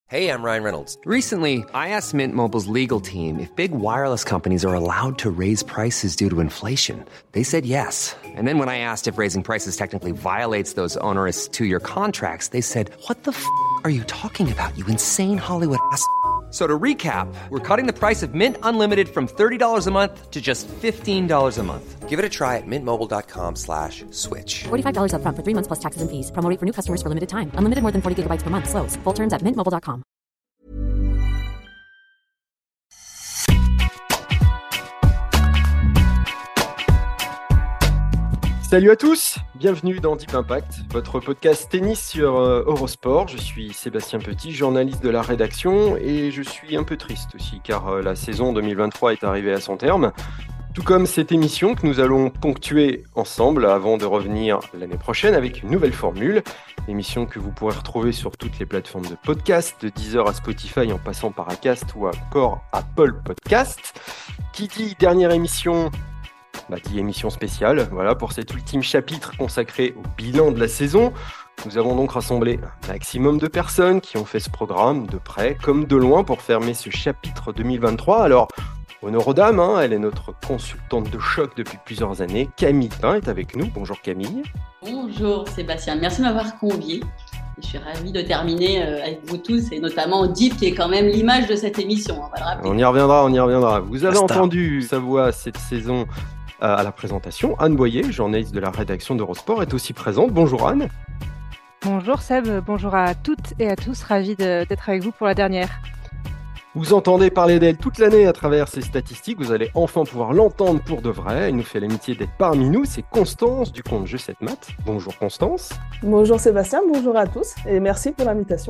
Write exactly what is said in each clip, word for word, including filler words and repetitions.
Hey, I'm Ryan Reynolds. Recently, I asked Mint Mobile's legal team if big wireless companies are allowed to raise prices due to inflation. They said yes. And then when I asked if raising prices technically violates those onerous two-year contracts, they said, "What the f*** are you talking about, you insane Hollywood ass?" So to recap, we're cutting the price of Mint Unlimited from thirty dollars a month to just fifteen dollars a month. Give it a try at mintmobile.com slash switch. forty-five dollars up front for three months plus taxes and fees. Promo rate for new customers for limited time. Unlimited more than forty gigabytes per month. Slows full terms at mint mobile dot com. Salut à tous, bienvenue dans Deep Impact, votre podcast tennis sur euh, Eurosport. Je suis Sébastien Petit, journaliste de la rédaction, et je suis un peu triste aussi car euh, la saison deux mille vingt-trois est arrivée à son terme. Tout comme cette émission que nous allons ponctuer ensemble avant de revenir l'année prochaine avec une nouvelle formule. Émission que vous pourrez retrouver sur toutes les plateformes de podcast, de Deezer à Spotify en passant par Acast ou encore Apple Podcast. Qui dit dernière émission, bah dit émission spéciale, voilà, pour cet ultime chapitre consacré au bilan de la saison. Nous avons donc rassemblé un maximum de personnes qui ont fait ce programme de près comme de loin pour fermer ce chapitre deux mille vingt-trois. Alors, honneur aux dames, hein, elle est notre consultante de choc depuis plusieurs années. Camille Pain est avec nous. Bonjour Camille. Bonjour Sébastien, merci de m'avoir convié. Je suis ravie de terminer avec vous tous et notamment Deep qui est quand même l'image de cette émission. On va le rappeler. On y reviendra, on y reviendra. Vous avez entendu sa voix cette saison à la présentation. Anne Boyer, journaliste de la rédaction d'Eurosport, est aussi présente. Bonjour Anne. Bonjour Seb, bonjour à toutes et à tous, ravi de, d'être avec vous pour la dernière. Vous entendez parler d'elle toute l'année à travers ses statistiques, vous allez enfin pouvoir l'entendre pour de vrai. Elle nous fait l'amitié d'être parmi nous, c'est Constance du compte Je sept Maths. Bonjour Constance. Bonjour Sébastien, bonjour à tous et merci pour l'invitation.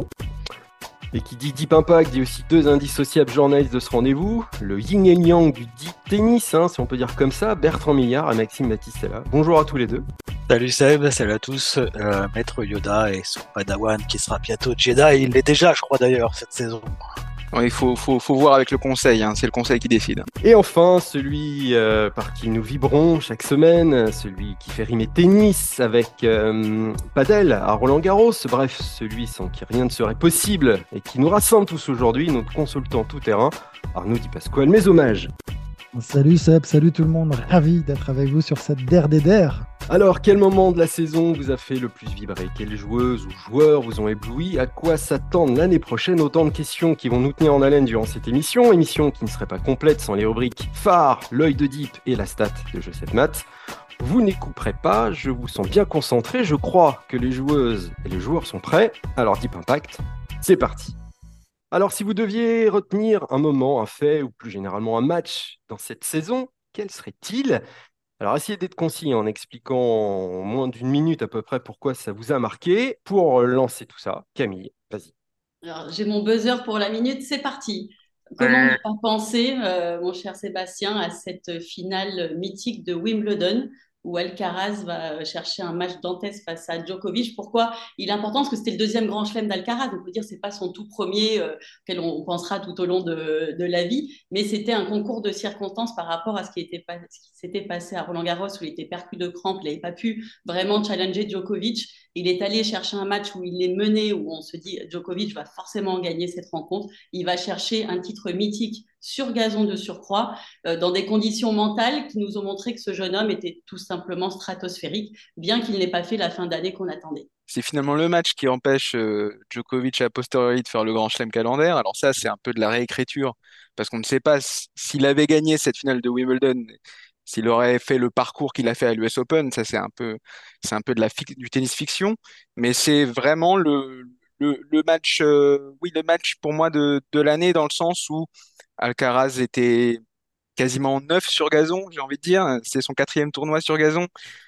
Et qui dit Deep Impact dit aussi deux indissociables journalistes de ce rendez-vous, le yin et le yang du Deep Tennis, hein, si on peut dire comme ça, Bertrand Millard et Maxime Battistella. Bonjour à tous les deux. Salut Seb, salut à tous. Euh, Maître Yoda et son Padawan qui sera bientôt Jedi, il l'est déjà je crois d'ailleurs cette saison. Il faut, faut, faut voir avec le conseil, hein. C'est le conseil qui décide. Et enfin, celui euh, par qui nous vibrons chaque semaine, celui qui fait rimer tennis avec euh, padel à Roland-Garros, bref, celui sans qui rien ne serait possible et qui nous rassemble tous aujourd'hui, notre consultant tout-terrain, Arnaud Di Pasquale. Mes hommages. Salut Seb, salut tout le monde, ravi d'être avec vous sur cette der des der. Alors, quel moment de la saison vous a fait le plus vibrer? Quelles joueuses ou joueurs vous ont ébloui? À quoi s'attendre l'année prochaine? Autant de questions qui vont nous tenir en haleine durant cette émission. Émission qui ne serait pas complète sans les rubriques phare, l'œil de Deep et la stat de Je sept Maths. Vous n'y couperez pas, je vous sens bien concentré. Je crois que les joueuses et les joueurs sont prêts. Alors Deep Impact, c'est parti. Alors, si vous deviez retenir un moment, un fait ou plus généralement un match dans cette saison, quel serait-il? Alors, essayez d'être concis en expliquant en moins d'une minute à peu près pourquoi ça vous a marqué. Pour lancer tout ça, Camille, vas-y. Alors, j'ai mon buzzer pour la minute, c'est parti. Comment ne pas penser, euh, mon cher Sébastien, à cette finale mythique de Wimbledon où Alcaraz va chercher un match dantesque face à Djokovic. Pourquoi il est important? Parce que c'était le deuxième grand chelem d'Alcaraz. On peut dire que ce n'est pas son tout premier euh, auquel on pensera tout au long de, de la vie, mais c'était un concours de circonstances par rapport à ce qui, était pas, ce qui s'était passé à Roland-Garros où il était percu de crampes, il n'avait pas pu vraiment challenger Djokovic. Il est allé chercher un match où il est mené, où on se dit Djokovic va forcément gagner cette rencontre. Il va chercher un titre mythique sur gazon de surcroît, euh, dans des conditions mentales qui nous ont montré que ce jeune homme était tout simplement stratosphérique, bien qu'il n'ait pas fait la fin d'année qu'on attendait. C'est finalement le match qui empêche euh, Djokovic a posteriori de faire le grand chelem calendaire. Alors ça, c'est un peu de la réécriture, parce qu'on ne sait pas s- s'il avait gagné cette finale de Wimbledon, s'il aurait fait le parcours qu'il a fait à l'U S Open. Ça, c'est un peu, c'est un peu de la fic- du tennis fiction, mais c'est vraiment le, le, le match, euh, oui, le match pour moi de, de l'année, dans le sens où Alcaraz était quasiment neuf sur gazon, j'ai envie de dire. C'est son quatrième tournoi sur gazon.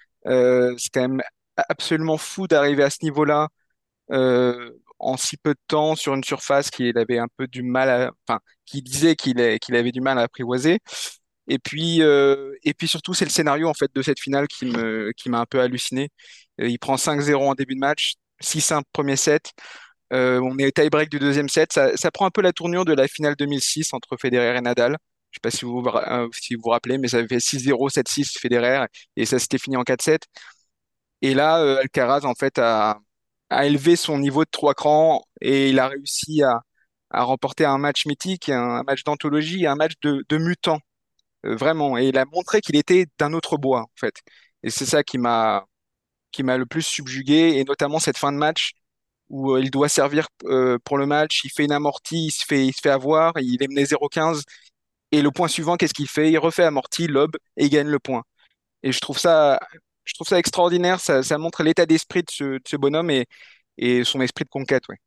Euh, c'est quand même absolument fou d'arriver à ce niveau-là euh, en si peu de temps sur une surface qu'il avait un peu du mal à, enfin, qui disait qu'il est- qu'il avait du mal à apprivoiser. Et puis, euh, et puis surtout, c'est le scénario en fait de cette finale qui me, qui m'a un peu halluciné. Euh, Il prend cinq zéro en début de match, six un premier set. Euh, on est au tie-break du deuxième set. Ça, ça prend un peu la tournure de la finale deux mille six entre Federer et Nadal. Je sais pas si vous vous ra- euh, si vous vous rappelez, mais ça avait fait six zéro, sept six Federer et ça s'était fini en quatre sept. Et là, euh, Alcaraz en fait a, a élevé son niveau de trois crans et il a réussi à, à remporter un match mythique, un, un match d'anthologie, un match de, de mutant, euh, vraiment. Et il a montré qu'il était d'un autre bois, en fait. Et c'est ça qui m'a qui m'a le plus subjugué, et notamment cette fin de match où euh, il doit servir euh, pour le match, il fait une amortie, il se fait, il se fait avoir, il est mené zéro quinze, et le point suivant, qu'est-ce qu'il fait? Il refait amorti, lob, et il gagne le point. Et je trouve ça, je trouve ça extraordinaire, ça, ça montre l'état d'esprit de ce, de ce bonhomme et, et son esprit de conquête, ouais.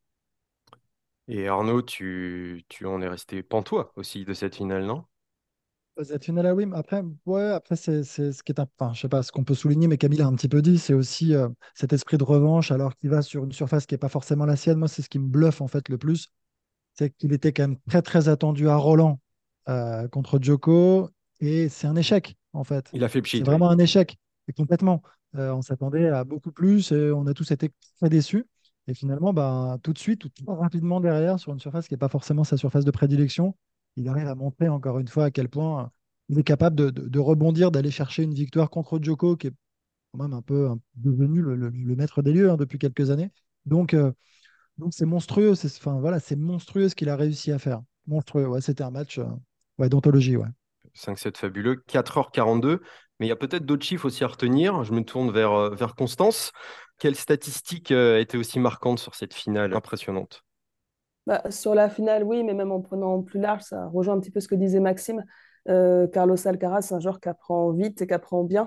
Et Arnaud, tu, tu en es resté pantois aussi de cette finale, non? Cette finale à Wim, après, ouais, après c'est c'est ce qui est un, enfin, je sais pas ce qu'on peut souligner, mais Camille a un petit peu dit, c'est aussi euh, cet esprit de revanche alors qu'il va sur une surface qui n'est pas forcément la sienne. Moi, c'est ce qui me bluffe en fait le plus, c'est qu'il était quand même très très attendu à Roland euh, contre Djoko, et c'est un échec en fait. Il a fait C'est pchit, oui. vraiment un échec, et complètement. Euh, on s'attendait à beaucoup plus et on a tous été très déçus. Et finalement, bah, tout de suite, tout rapidement derrière, sur une surface qui n'est pas forcément sa surface de prédilection, il arrive à montrer encore une fois à quel point il est capable de, de- de rebondir, d'aller chercher une victoire contre Djoko, qui est quand même un peu un- devenu le, le- le maître des lieux hein, depuis quelques années. Donc, euh, donc c'est monstrueux, c'est enfin, voilà, c'est monstrueux ce qu'il a réussi à faire. Monstrueux, ouais, c'était un match euh, ouais, d'anthologie, ouais. cinq sept fabuleux, quatre heures quarante-deux. Mais il y a peut-être d'autres chiffres aussi à retenir. Je me tourne vers, euh, vers Constance. Quelle statistique euh, était aussi marquante sur cette finale impressionnante? Bah, sur la finale, oui, mais même en prenant plus large, ça rejoint un petit peu ce que disait Maxime. Euh, Carlos Alcaraz, c'est un joueur qui apprend vite et qui apprend bien.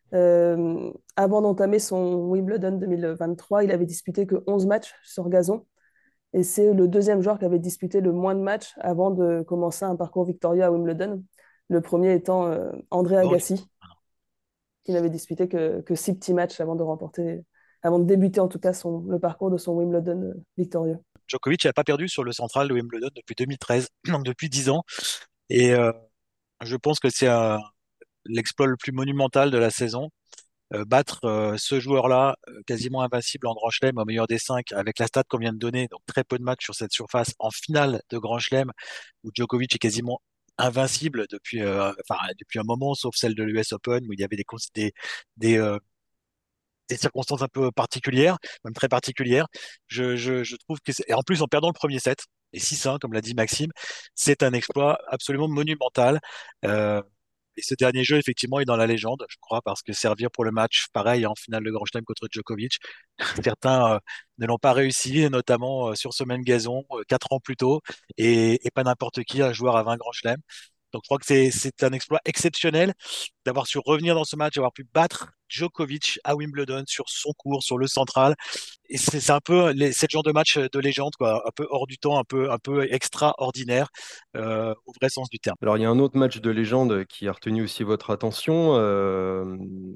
Euh, avant d'entamer son Wimbledon deux mille vingt-trois, il avait disputé que onze matchs sur gazon. Et c'est le deuxième joueur qui avait disputé le moins de matchs avant de commencer un parcours victorieux à Wimbledon. Le premier étant euh, André Oh, Agassi, qui n'avait disputé que, que six petits matchs avant de remporter, avant de débuter en tout cas son, le parcours de son Wimbledon euh, victorieux. Djokovic n'a pas perdu sur le central de Wimbledon depuis deux mille treize, donc depuis dix ans. Et euh, je pense que c'est euh, l'exploit le plus monumental de la saison. Euh, battre euh, ce joueur-là, euh, quasiment invincible en Grand Chelem, au meilleur des cinq, avec la stat qu'on vient de donner, donc très peu de matchs sur cette surface, en finale de Grand Chelem, où Djokovic est quasiment invincible depuis, euh, enfin, depuis un moment, sauf celle de l'U S Open, où il y avait des, cons- des, des, euh, des circonstances un peu particulières, même très particulières. Je, je, je trouve que c'est... Et en plus, en perdant le premier set, et six un, comme l'a dit Maxime, c'est un exploit absolument monumental. Euh, et ce dernier jeu, effectivement, est dans la légende, je crois, parce que servir pour le match, pareil, en finale de Grand Chelem contre Djokovic, certains euh, ne l'ont pas réussi, notamment euh, sur ce même gazon, euh, quatre ans plus tôt, et, et pas n'importe qui, un joueur à vingt Grand Chelem. Donc, je crois que c'est c'est un exploit exceptionnel d'avoir su revenir dans ce match, d'avoir pu battre Djokovic à Wimbledon sur son court, sur le central. Et c'est c'est un peu les, c'est le genre de match de légende, quoi, un peu hors du temps, un peu, un peu extraordinaire, euh, au vrai sens du terme. Alors, il y a un autre match de légende qui a retenu aussi votre attention, euh,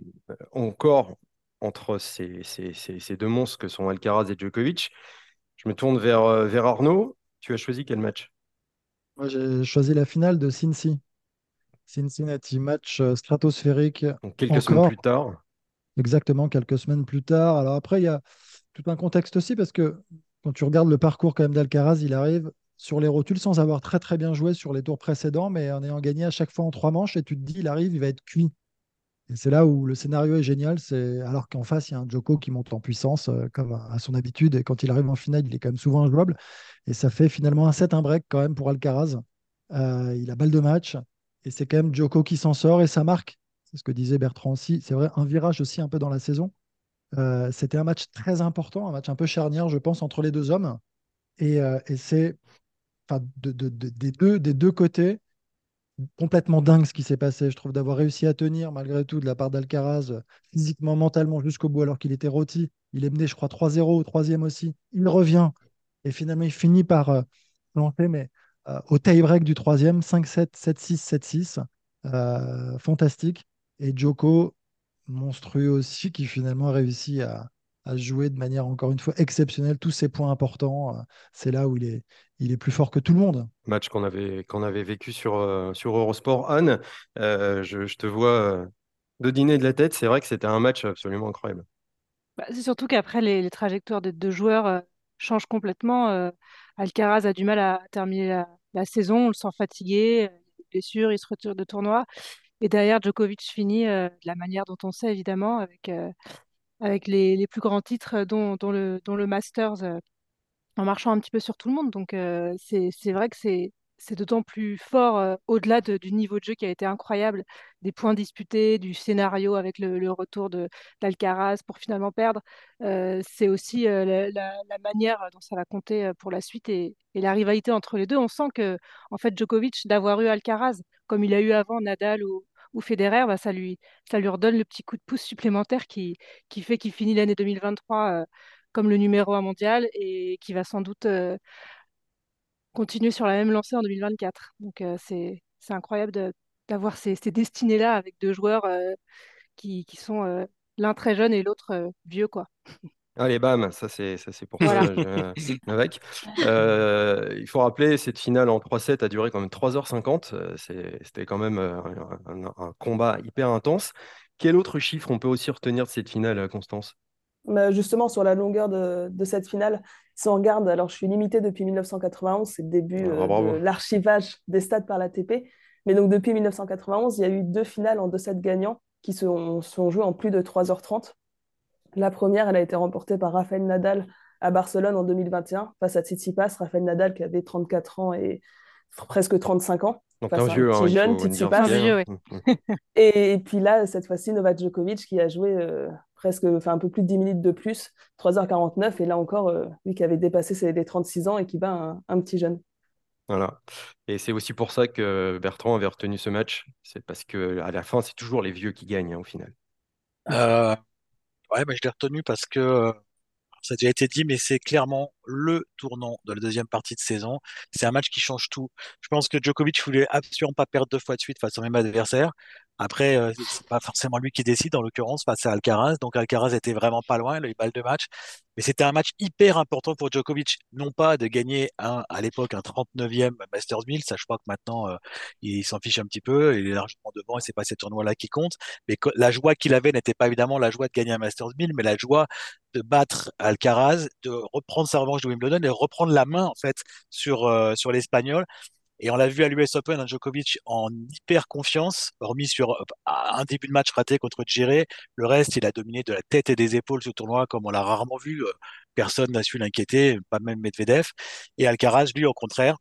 encore entre ces, ces- ces- ces deux monstres que sont Alcaraz et Djokovic. Je me tourne vers, euh, vers Arnaud. Tu as choisi quel match? Moi, j'ai choisi la finale de Cincy. Cincinnati, match euh, stratosphérique Donc, quelques semaines plus encore, tard. exactement quelques semaines plus tard. Alors après, il y a tout un contexte aussi parce que quand tu regardes le parcours quand même d'Alcaraz, il arrive sur les rotules sans avoir très très bien joué sur les tours précédents, mais en ayant gagné à chaque fois en trois manches, et tu te dis, il arrive, il va être cuit. Et c'est là où le scénario est génial, c'est alors qu'en face, il y a un Djoko qui monte en puissance euh, comme à à son habitude, et quand il arrive en finale, il est quand même souvent injouable. Et ça fait finalement un set, un break quand même pour Alcaraz. Euh, il a balle de match, et c'est quand même Djoko qui s'en sort, et ça marque. C'est ce que disait Bertrand aussi. C'est vrai, un virage aussi un peu dans la saison. Euh, c'était un match très important, un match un peu charnière, je pense, entre les deux hommes. Et, euh, et c'est enfin, de- de- de- des deux, des deux côtés complètement dingue ce qui s'est passé. Je trouve d'avoir réussi à tenir malgré tout de la part d'Alcaraz, euh, physiquement, mentalement, jusqu'au bout, alors qu'il était rôti. Il est mené, je crois, trois zéro au troisième aussi. Il revient et finalement, il finit par euh, planter, mais euh, au tie-break du troisième, cinq sept, sept six, sept six. Euh, fantastique. Et Djoko, monstrueux aussi, qui finalement a réussi à, à jouer de manière encore une fois exceptionnelle tous ses points importants. Euh, C'est là où il est, il est plus fort que tout le monde. Match qu'on avait, qu'on avait vécu sur, euh, sur Eurosport. Anne, euh, je, je te vois euh, de dîner de la tête. C'est vrai que c'était un match absolument incroyable. Bah, c'est surtout qu'après, les, les trajectoires des deux joueurs euh, changent complètement. Euh, Alcaraz a du mal à terminer la, la saison, on le sent fatigué, euh, il a des blessures, il se retire de tournoi. Et derrière, Djokovic finit euh, de la manière dont on sait, évidemment, avec, euh, avec les, les plus grands titres, euh, dont, dont le, dont le Masters. euh, en marchant un petit peu sur tout le monde. Donc, euh, c'est, c'est vrai que c'est, c'est d'autant plus fort euh, au-delà de- du niveau de jeu qui a été incroyable, des points disputés, du scénario avec le, le retour de d'Alcaraz pour finalement perdre. Euh, c'est aussi euh, la, la- la manière dont ça va compter euh, pour la suite et, et la rivalité entre les deux. On sent que, en fait, Djokovic, d'avoir eu Alcaraz, comme il a eu avant Nadal ou, ou Federer, bah, ça lui, ça lui redonne le petit coup de pouce supplémentaire qui, qui fait qu'il finit l'année deux mille vingt-trois euh, comme le numéro un mondial et qui va sans doute euh, continuer sur la même lancée en deux mille vingt-quatre. Donc euh, c'est c'est incroyable de- d'avoir ces, ces destinées-là avec deux joueurs euh, qui, qui sont euh, l'un très jeune et l'autre euh, vieux, quoi. Allez, bam, ça c'est ça c'est pour Voilà. toi, je- avec. Euh, il faut rappeler, cette finale en trois sept a duré quand même trois heures cinquante. Euh, c'est- C'était quand même euh, un, un- un combat hyper intense. Quel autre chiffre on peut aussi retenir de cette finale, euh, Constance? Mais justement, sur la longueur de, de cette finale, si on regarde, alors je suis limitée depuis mille neuf cent quatre-vingt-onze, c'est le début Ah, euh, de bravo. l'archivage des stades par l'A T P. Mais donc depuis mille neuf cent quatre-vingt-onze, il y a eu deux finales en deux sets gagnants qui se sont, sont jouées en plus de trois heures trente. La première, elle a été remportée par Rafael Nadal à Barcelone en deux mille vingt et un face à Tsitsipas. Rafael Nadal qui avait trente-quatre ans et presque trente-cinq ans Donc un face à un vieux, hein, petit il jeune, faut dire ce Un qu'il y Tsitsipas. a. vieux, oui. Hein. Mm, mm. Et, et puis là, cette fois-ci, Novak Djokovic qui a joué euh, presque, enfin un peu plus de dix minutes de plus, trois heures quarante-neuf. Et là encore, euh, lui qui avait dépassé ses, les trente-six ans et qui bat un, un petit jeune. Voilà. Et c'est aussi pour ça que Bertrand avait retenu ce match. C'est parce que à la fin, c'est toujours les vieux qui gagnent, hein, au final. Euh, ouais, bah, je l'ai retenu parce que euh, ça a déjà été dit, mais c'est clairement le tournant de la deuxième partie de saison. C'est un match qui change tout. Je pense que Djokovic voulait absolument pas perdre deux fois de suite face au même adversaire. Après, euh, c'est pas forcément lui qui décide, en l'occurrence, face à Alcaraz. Donc Alcaraz était vraiment pas loin, il a eu balle de match. Mais c'était un match hyper important pour Djokovic. Non pas de gagner un, à l'époque un trente-neuvième Masters mille, ça je crois que maintenant euh, il s'en fiche un petit peu, il est largement devant et c'est pas ces tournois-là qui comptent. Mais que- la joie qu'il avait n'était pas évidemment la joie de gagner un Masters mille, mais la joie de battre Alcaraz, de reprendre sa revanche de Wimbledon et reprendre la main en fait sur, euh, sur l'Espagnol. Et on l'a vu à l'U S Open, hein, Djokovic en hyper confiance, hormis sur euh, un début de match raté contre Djéré. Le reste, il a dominé de la tête et des épaules ce tournoi comme on l'a rarement vu. Euh, Personne n'a su l'inquiéter, pas même Medvedev. Et Alcaraz, lui, au contraire,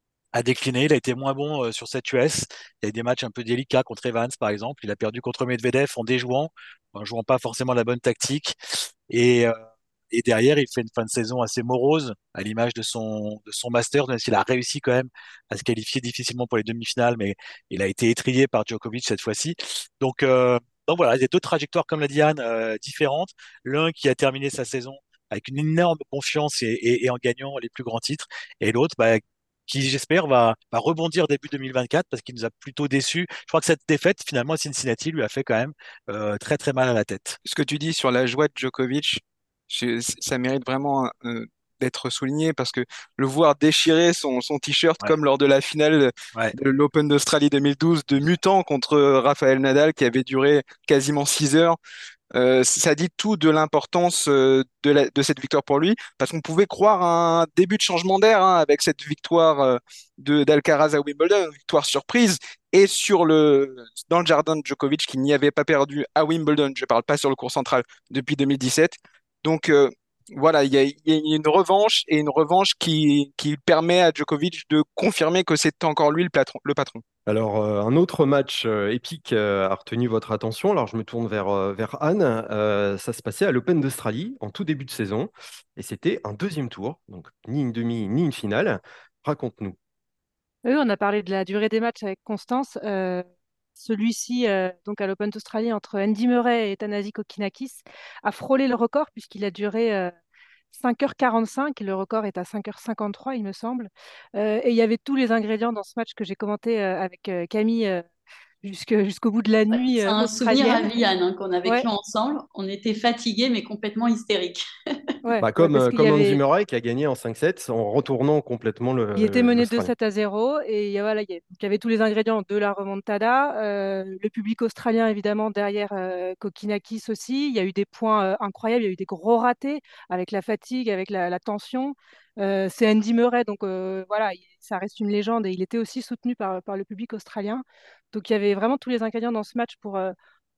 a décliné. Il a été moins bon euh, sur cette U S. Il y a eu des matchs un peu délicats contre Evans, par exemple. Il a perdu contre Medvedev en déjouant, en jouant pas forcément la bonne tactique. Et, euh, et derrière, il fait une fin de saison assez morose, à l'image de son, de son master, même s'il a réussi quand même à se qualifier difficilement pour les demi-finales, mais il a été étrillé par Djokovic cette fois-ci. Donc, euh, donc voilà, il y a deux trajectoires, comme l'a dit Anne, euh, différentes. L'un qui a terminé sa saison avec une énorme confiance et, et, et en gagnant les plus grands titres, et l'autre, bah, qui j'espère va, va rebondir début deux mille vingt-quatre parce qu'il nous a plutôt déçus. Je crois que cette défaite, finalement, à Cincinnati, lui a fait quand même euh, très très mal à la tête. Ce que tu dis sur la joie de Djokovic, je- ça mérite vraiment euh, d'être souligné parce que le voir déchirer son, son t-shirt Ouais, comme lors de la finale ouais. de l'Open d'Australie deux mille douze de mutant contre Rafael Nadal qui avait duré quasiment six heures, euh, ça dit tout de l'importance euh, de, la- de cette victoire pour lui, parce qu'on pouvait croire à un début de changement d'air hein, avec cette victoire euh, de d'Alcaraz à Wimbledon, une victoire surprise, et sur le dans le jardin de Djokovic qui n'y avait pas perdu à Wimbledon, je parle pas sur le court central depuis deux mille dix-sept. Donc euh, voilà, il y a, il y a une revanche et une revanche qui, qui permet à Djokovic de confirmer que c'est encore lui le patron, le patron. Alors, euh, un autre match euh, épique euh, a retenu votre attention. Alors, je me tourne vers, euh, vers Anne. Euh, ça se passait à l'Open d'Australie en tout début de saison. Et c'était un deuxième tour, donc ni une demi, ni une finale. Raconte-nous. Oui, on a parlé de la durée des matchs avec Constance. Euh, celui-ci, euh, donc à l'Open d'Australie, entre Andy Murray et Thanasi Kokinakis, a frôlé le record puisqu'il a duré euh, cinq heures quarante-cinq. Le record est à cinq heures cinquante-trois, il me semble. Euh, et il y avait tous les ingrédients dans ce match que j'ai commenté euh, avec euh, Camille euh, jusque- jusqu'au bout de la Ouais, nuit c'est euh, un souvenir à australienne. vie, Anne, hein, qu'on a Ouais, vécu ensemble. On était fatigués, mais complètement hystériques. ouais, Bah, ouais, comme, parce euh, qu'il y comme Andy avait, Murray qui a gagné en cinq sept en retournant complètement il était le- mené deux l'Australien. sept à zéro et euh, voilà, il y a- donc il y avait tous les ingrédients de la remontada. Euh, le public australien, évidemment, derrière euh, Kokinakis aussi. Il y a eu des points euh, incroyables, il y a eu des gros ratés avec la fatigue, avec la, la tension. Euh, c'est Andy Murray, donc euh, voilà, il- ça reste une légende et il était aussi soutenu par, par le public australien. Donc il y avait vraiment tous les ingrédients dans ce match pour, euh,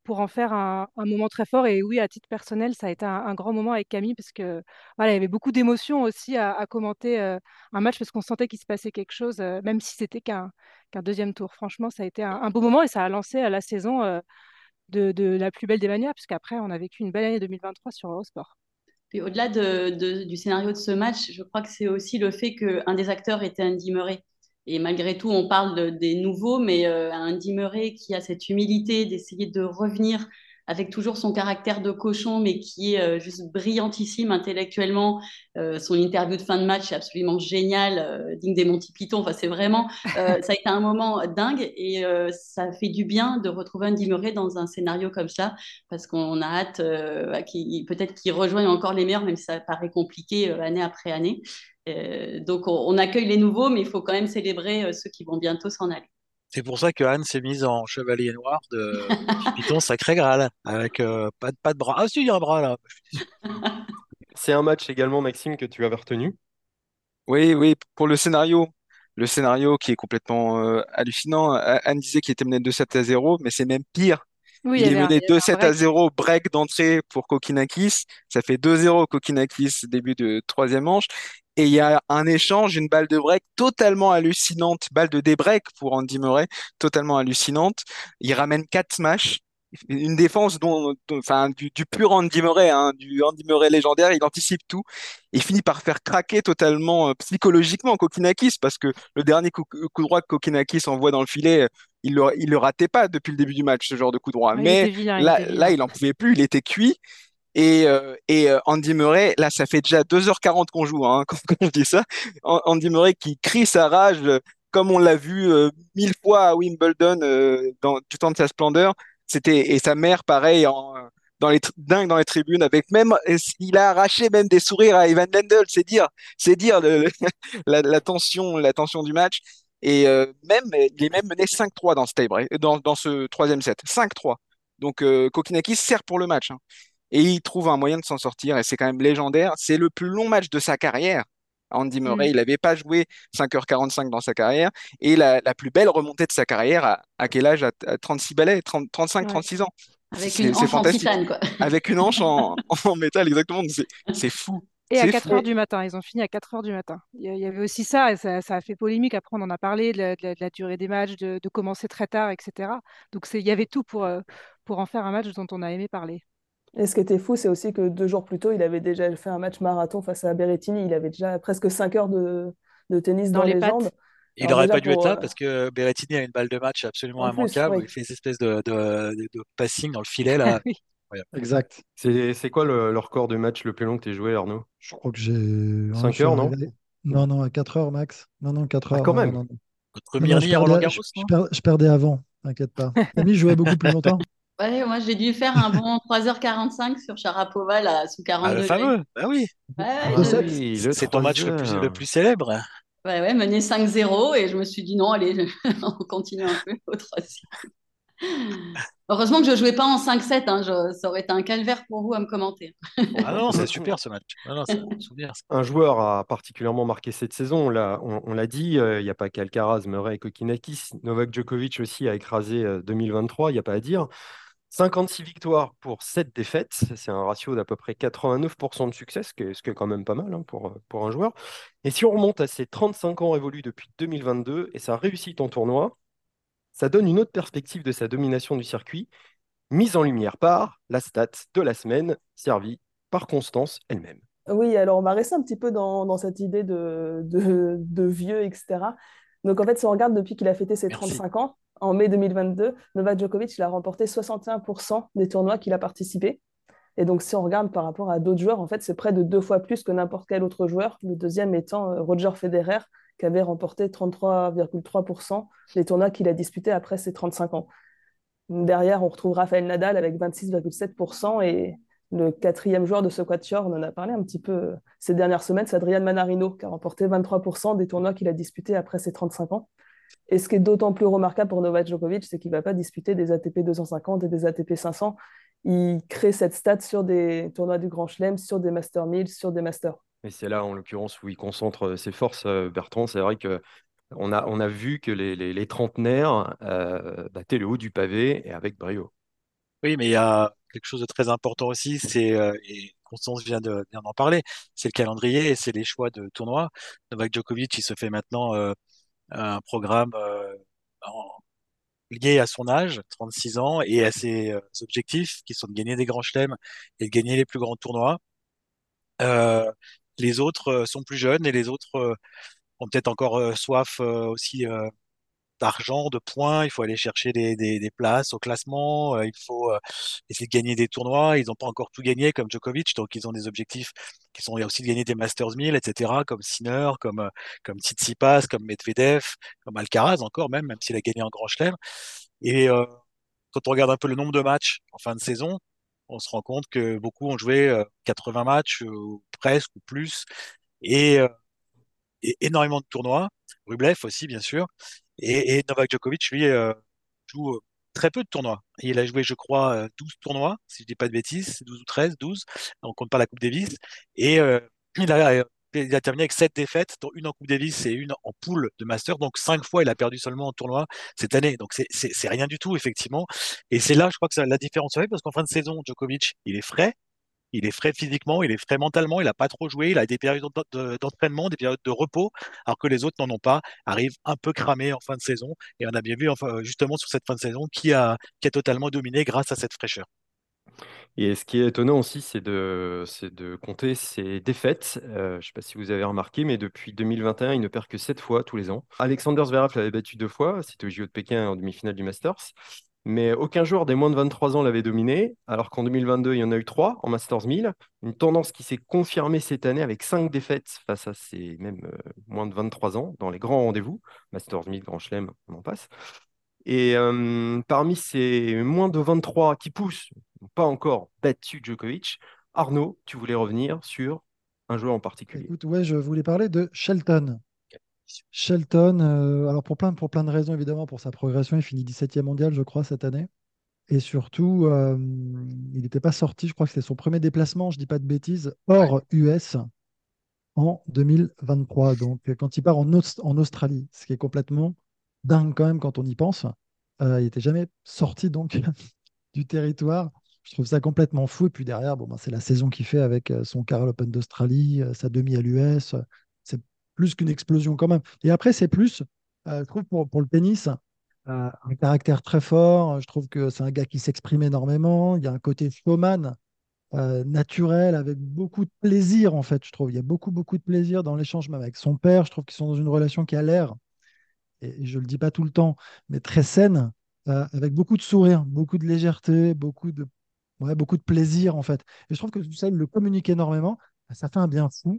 pour en faire un, un moment très fort. Et oui, à titre personnel, ça a été un, un grand moment avec Camille parce que voilà, il y avait beaucoup d'émotions aussi à, à commenter euh, un match parce qu'on sentait qu'il se passait quelque chose, euh, même si c'était qu'un qu'un deuxième tour. Franchement, ça a été un, un beau moment et ça a lancé euh, la saison euh, de, de la plus belle des manières, puisqu'après, on a vécu une belle année deux mille vingt-trois sur Eurosport. Puis au-delà de, de- du scénario de ce match, je crois que c'est aussi le fait qu'un des acteurs était Andy Murray. Et malgré tout, on parle de- des nouveaux, mais euh, Andy Murray qui a cette humilité d'essayer de revenir avec toujours son caractère de cochon, mais qui est euh, juste brillantissime intellectuellement. Euh, son interview de fin de match est absolument génial, euh, digne des Monty Python. Enfin, c'est vraiment, euh, ça a été un moment dingue et euh, ça fait du bien de retrouver Andy Murray dans un scénario comme ça parce qu'on a hâte euh, qu'il, peut-être qu'il rejoigne encore les meilleurs, même si ça paraît compliqué euh, année après année. Euh, donc on, on accueille les nouveaux, mais il faut quand même célébrer euh, ceux qui vont bientôt s'en aller. C'est pour ça que Anne s'est mise en chevalier noir de Python Sacré Graal, avec euh, pas, de, pas de bras. Ah si, il y a un bras là. C'est un match également, Maxime, que tu avais retenu. Oui, oui, pour le scénario, le scénario qui est complètement euh, hallucinant. A- Anne disait qu'il était mené deux sept à zéro, mais c'est même pire. Oui, il y Il est avait un, mené il y avait deux un sept à break. zéro, break d'entrée pour Kokinakis. Ça fait deux zéro Kokinakis, début de troisième manche. Et il y a un échange, une balle de break totalement hallucinante, balle de débreak pour Andy Murray, totalement hallucinante. Il ramène quatre smash. Une défense dont, dont- enfin, du, du pur Andy Murray, hein, du Andy Murray légendaire, il anticipe tout et finit par faire craquer totalement euh, psychologiquement Kokinakis parce que le dernier coup, coup droit que Kokinakis envoie dans le filet, il le, il le ratait pas depuis le début du match, ce genre de coup droit. Ouais, il Mais était vilain, il là, était là, vilain. il en pouvait plus, il était cuit. Et, euh, et euh, Andy Murray, là, ça fait déjà deux heures quarante qu'on joue, hein, quand, quand je dis ça. An- Andy Murray qui crie sa rage, euh, comme on l'a vu euh, mille fois à Wimbledon euh, dans, du temps de sa splendeur. C'était et sa mère, pareil, en, dans les tr- dingue dans les tribunes, avec même, il a arraché même des sourires à Evan Lendl. C'est dire, c'est dire le- la, la tension, la tension du match. Et euh, même, il est même mené cinq trois dans ce tie-break, dans, dans ce troisième set, cinq trois. Donc euh, Kokinakis sert pour le match, hein. Et il trouve un moyen de s'en sortir et c'est quand même légendaire. C'est le plus long match de sa carrière. Andy Murray, Mm. il n'avait pas joué cinq heures quarante-cinq dans sa carrière et la, la plus belle remontée de sa carrière à, à quel âge? À, à trente-six balais, trente, trente-cinq, Ouais. trente-six ans. Avec C'est une c'est hanche en fantastique. titane, quoi. Avec une hanche en, en métal, exactement. C'est c'est fou. Et à C'est quatre fou. heures du matin, ils ont fini à quatre heures du matin. Il y a- il y avait aussi ça, et ça, ça a fait polémique. Après, on en a parlé de la, de la- de la durée des matchs, de, de commencer très tard, et cetera. Donc, c'est, il y avait tout pour, euh, pour en faire un match dont on a aimé parler. Et ce qui était fou, c'est aussi que deux jours plus tôt, il avait déjà fait un match marathon face à Berrettini. Il avait déjà presque cinq heures de, de tennis Dans dans les les jambes. pattes. Il Alors n'aurait déjà pas dû être pour... là euh, parce que Berrettini a une balle de match absolument en plus, immanquable où oui. il fait cette espèce de, de, de- de passing dans le filet là. Oui. Incroyable. Exact. C'est c'est quoi le, le record de match le plus long que tu as joué, Arnaud? Je crois que j'ai. hein, je Cinq suis heures, non? arrivé. Non, non, à quatre heures max. Non, non, quatre Ah, heures. quand Non, non, même. non. Non, Contre non, non, je Mirny à perdais, je, Roland-Garros, je non? per- je perdais avant, t'inquiète pas. Camille jouait beaucoup plus longtemps. Ouais, moi, j'ai dû faire un bon trois heures quarante-cinq sur Sharapova là, sous Ah, quarante le degrés. fameux, bah oui, Ouais, ouais, Ah deux sept. je- oui, le c'est ton trois match le plus, le heures. plus célèbre. ouais, ouais, mené cinq zéro et je me suis dit non, allez, on continue un peu au troisième. Heureusement que je ne jouais pas en cinq sept, hein, je- ça aurait été un calvaire pour vous à me commenter. Ah non, c'est super ce match. Non, non, c'est un bon souvenir, ça. Un joueur a particulièrement marqué cette saison, on l'a on, on l'a dit, euh, il n'y a pas qu'Alcaraz, Murray et Kokinakis. Novak Djokovic aussi a écrasé euh, deux mille vingt-trois, il n'y a pas à dire. cinquante-six victoires pour sept défaites, c'est un ratio d'à peu près quatre-vingt-neuf pour cent de succès, ce qui est, ce qui est quand même pas mal, hein, pour, euh, pour un joueur. Et si on remonte à ses trente-cinq ans révolus depuis deux mille vingt-deux et sa réussite en tournoi, ça donne une autre perspective de sa domination du circuit, mise en lumière par la stat de la semaine, servie par Constance elle-même. Oui, alors on va rester un petit peu dans, dans cette idée de, de, de vieux, et cetera. Donc en fait, si on regarde depuis qu'il a fêté ses Merci. trente-cinq ans, en mai deux mille vingt-deux, Novak Djokovic il a remporté soixante et un pour cent des tournois qu'il a participé. Et donc si on regarde par rapport à d'autres joueurs, en fait, c'est près de deux fois plus que n'importe quel autre joueur, le deuxième étant euh, Roger Federer, qui avait remporté trente-trois virgule trois pour cent des tournois qu'il a disputés après ses trente-cinq ans. Derrière, on retrouve Rafael Nadal avec vingt-six virgule sept pour cent et le quatrième joueur de ce quatuor, on en a parlé un petit peu euh, ces dernières semaines, c'est Adrian Manarino qui a remporté vingt-trois pour cent des tournois qu'il a disputés après ses trente-cinq ans. Et ce qui est d'autant plus remarquable pour Novak Djokovic, c'est qu'il ne va pas disputer des A T P deux cent cinquante et des A T P cinq cents. Il crée cette stat sur des tournois du Grand Chelem, sur des Master mille, sur des Masters. Et c'est là, en l'occurrence, où il concentre ses forces, euh, Bertrand. C'est vrai que on a, on a vu que les, les, les trentenaires euh, battaient le haut du pavé et avec brio. Oui, mais il y a quelque chose de très important aussi, c'est, euh, et Constance vient de, vient d'en parler, c'est le calendrier et c'est les choix de tournois. Novak Djokovic, il se fait maintenant euh, un programme euh, en- lié à son âge, trente-six ans, et à ses euh, objectifs, qui sont de gagner des grands chelems et de gagner les plus grands tournois. Euh, les autres euh, sont plus jeunes et les autres euh, ont peut-être encore euh, soif euh, aussi euh, d'argent, de points. Il faut aller chercher des, des, des places au classement. Euh, il faut euh, essayer de gagner des tournois. Ils n'ont pas encore tout gagné comme Djokovic, donc ils ont des objectifs qui sont il y a aussi de gagner des Masters mille, et cetera. Comme Sinner, comme euh, comme Tsitsipas, comme Medvedev, comme Alcaraz encore même, même s'il a gagné un Grand Chelem. Et euh, quand on regarde un peu le nombre de matchs en fin de saison, on se rend compte que beaucoup ont joué euh, quatre-vingts matchs, euh, presque ou plus, et, euh, et énormément de tournois. Rublev aussi, bien sûr. Et, et Novak Djokovic, lui, euh, joue euh, très peu de tournois. Il a joué, je crois, euh, douze tournois, si je dis pas de bêtises, douze ou treize, douze. On compte pas la Coupe Davis. Et euh, il a, euh, il a terminé avec sept défaites, dont une en Coupe Davis et une en poule de Master. Donc cinq fois, il a perdu seulement en tournoi cette année. Donc c'est c'est- c'est rien du tout, effectivement. Et c'est là, je crois que ça, la différence se fait, parce qu'en fin de saison, Djokovic, il est frais. Il est frais physiquement, il est frais mentalement, il n'a pas trop joué, il a des périodes d'en- de- d'entraînement, des périodes de repos, alors que les autres n'en ont pas, arrivent un peu cramés en fin de saison. Et on a bien vu enfin, justement sur cette fin de saison qui a, qui a totalement dominé grâce à cette fraîcheur. Et ce qui est étonnant aussi, c'est de, c'est de compter ses défaites. Euh, je ne sais pas si vous avez remarqué, mais depuis deux mille vingt et un, il ne perd que sept fois tous les ans. Alexander Zverev l'avait battu deux fois, c'était au J O de Pékin en demi-finale du Masters. Mais aucun joueur des moins de vingt-trois ans l'avait dominé, alors qu'en deux mille vingt-deux, il y en a eu trois en Masters mille. Une tendance qui s'est confirmée cette année avec cinq défaites face à ces mêmes euh, moins de vingt-trois ans dans les grands rendez-vous. Masters mille, Grand Chelem, on en passe. Et euh, parmi ces moins de vingt-trois qui poussent, pas encore battu Djokovic, Arnaud, tu voulais revenir sur un joueur en particulier. Écoute, ouais, je voulais parler de Shelton. Shelton, euh, alors pour plein, pour plein de raisons, évidemment, pour sa progression, il finit dix-septième mondial, je crois, cette année. Et surtout, euh, il n'était pas sorti, je crois que c'était son premier déplacement, je dis pas de bêtises, Ouais. hors U S en deux mille vingt-trois. Donc, euh, quand il part en, Aus- en Australie, ce qui est complètement dingue quand même quand on y pense. Euh, il n'était jamais sorti donc du territoire. Je trouve ça complètement fou. Et puis derrière, bon, ben, c'est la saison qu'il fait avec euh, son Carl Open d'Australie, euh, sa demi à l'U S. C'est plus qu'une explosion quand même. Et après, c'est plus, euh, je trouve, pour, pour le tennis, euh, un caractère très fort. Je trouve que c'est un gars qui s'exprime énormément. Il y a un côté showman euh, naturel, avec beaucoup de plaisir, en fait, je trouve. Il y a beaucoup, beaucoup de plaisir dans l'échange, même avec son père. Je trouve qu'ils sont dans une relation qui a l'air, et je ne le dis pas tout le temps, mais très saine, euh, avec beaucoup de sourire, beaucoup de légèreté, beaucoup de, ouais, beaucoup de plaisir, en fait. Et je trouve que tout ça, il le communique énormément. Ça fait un bien fou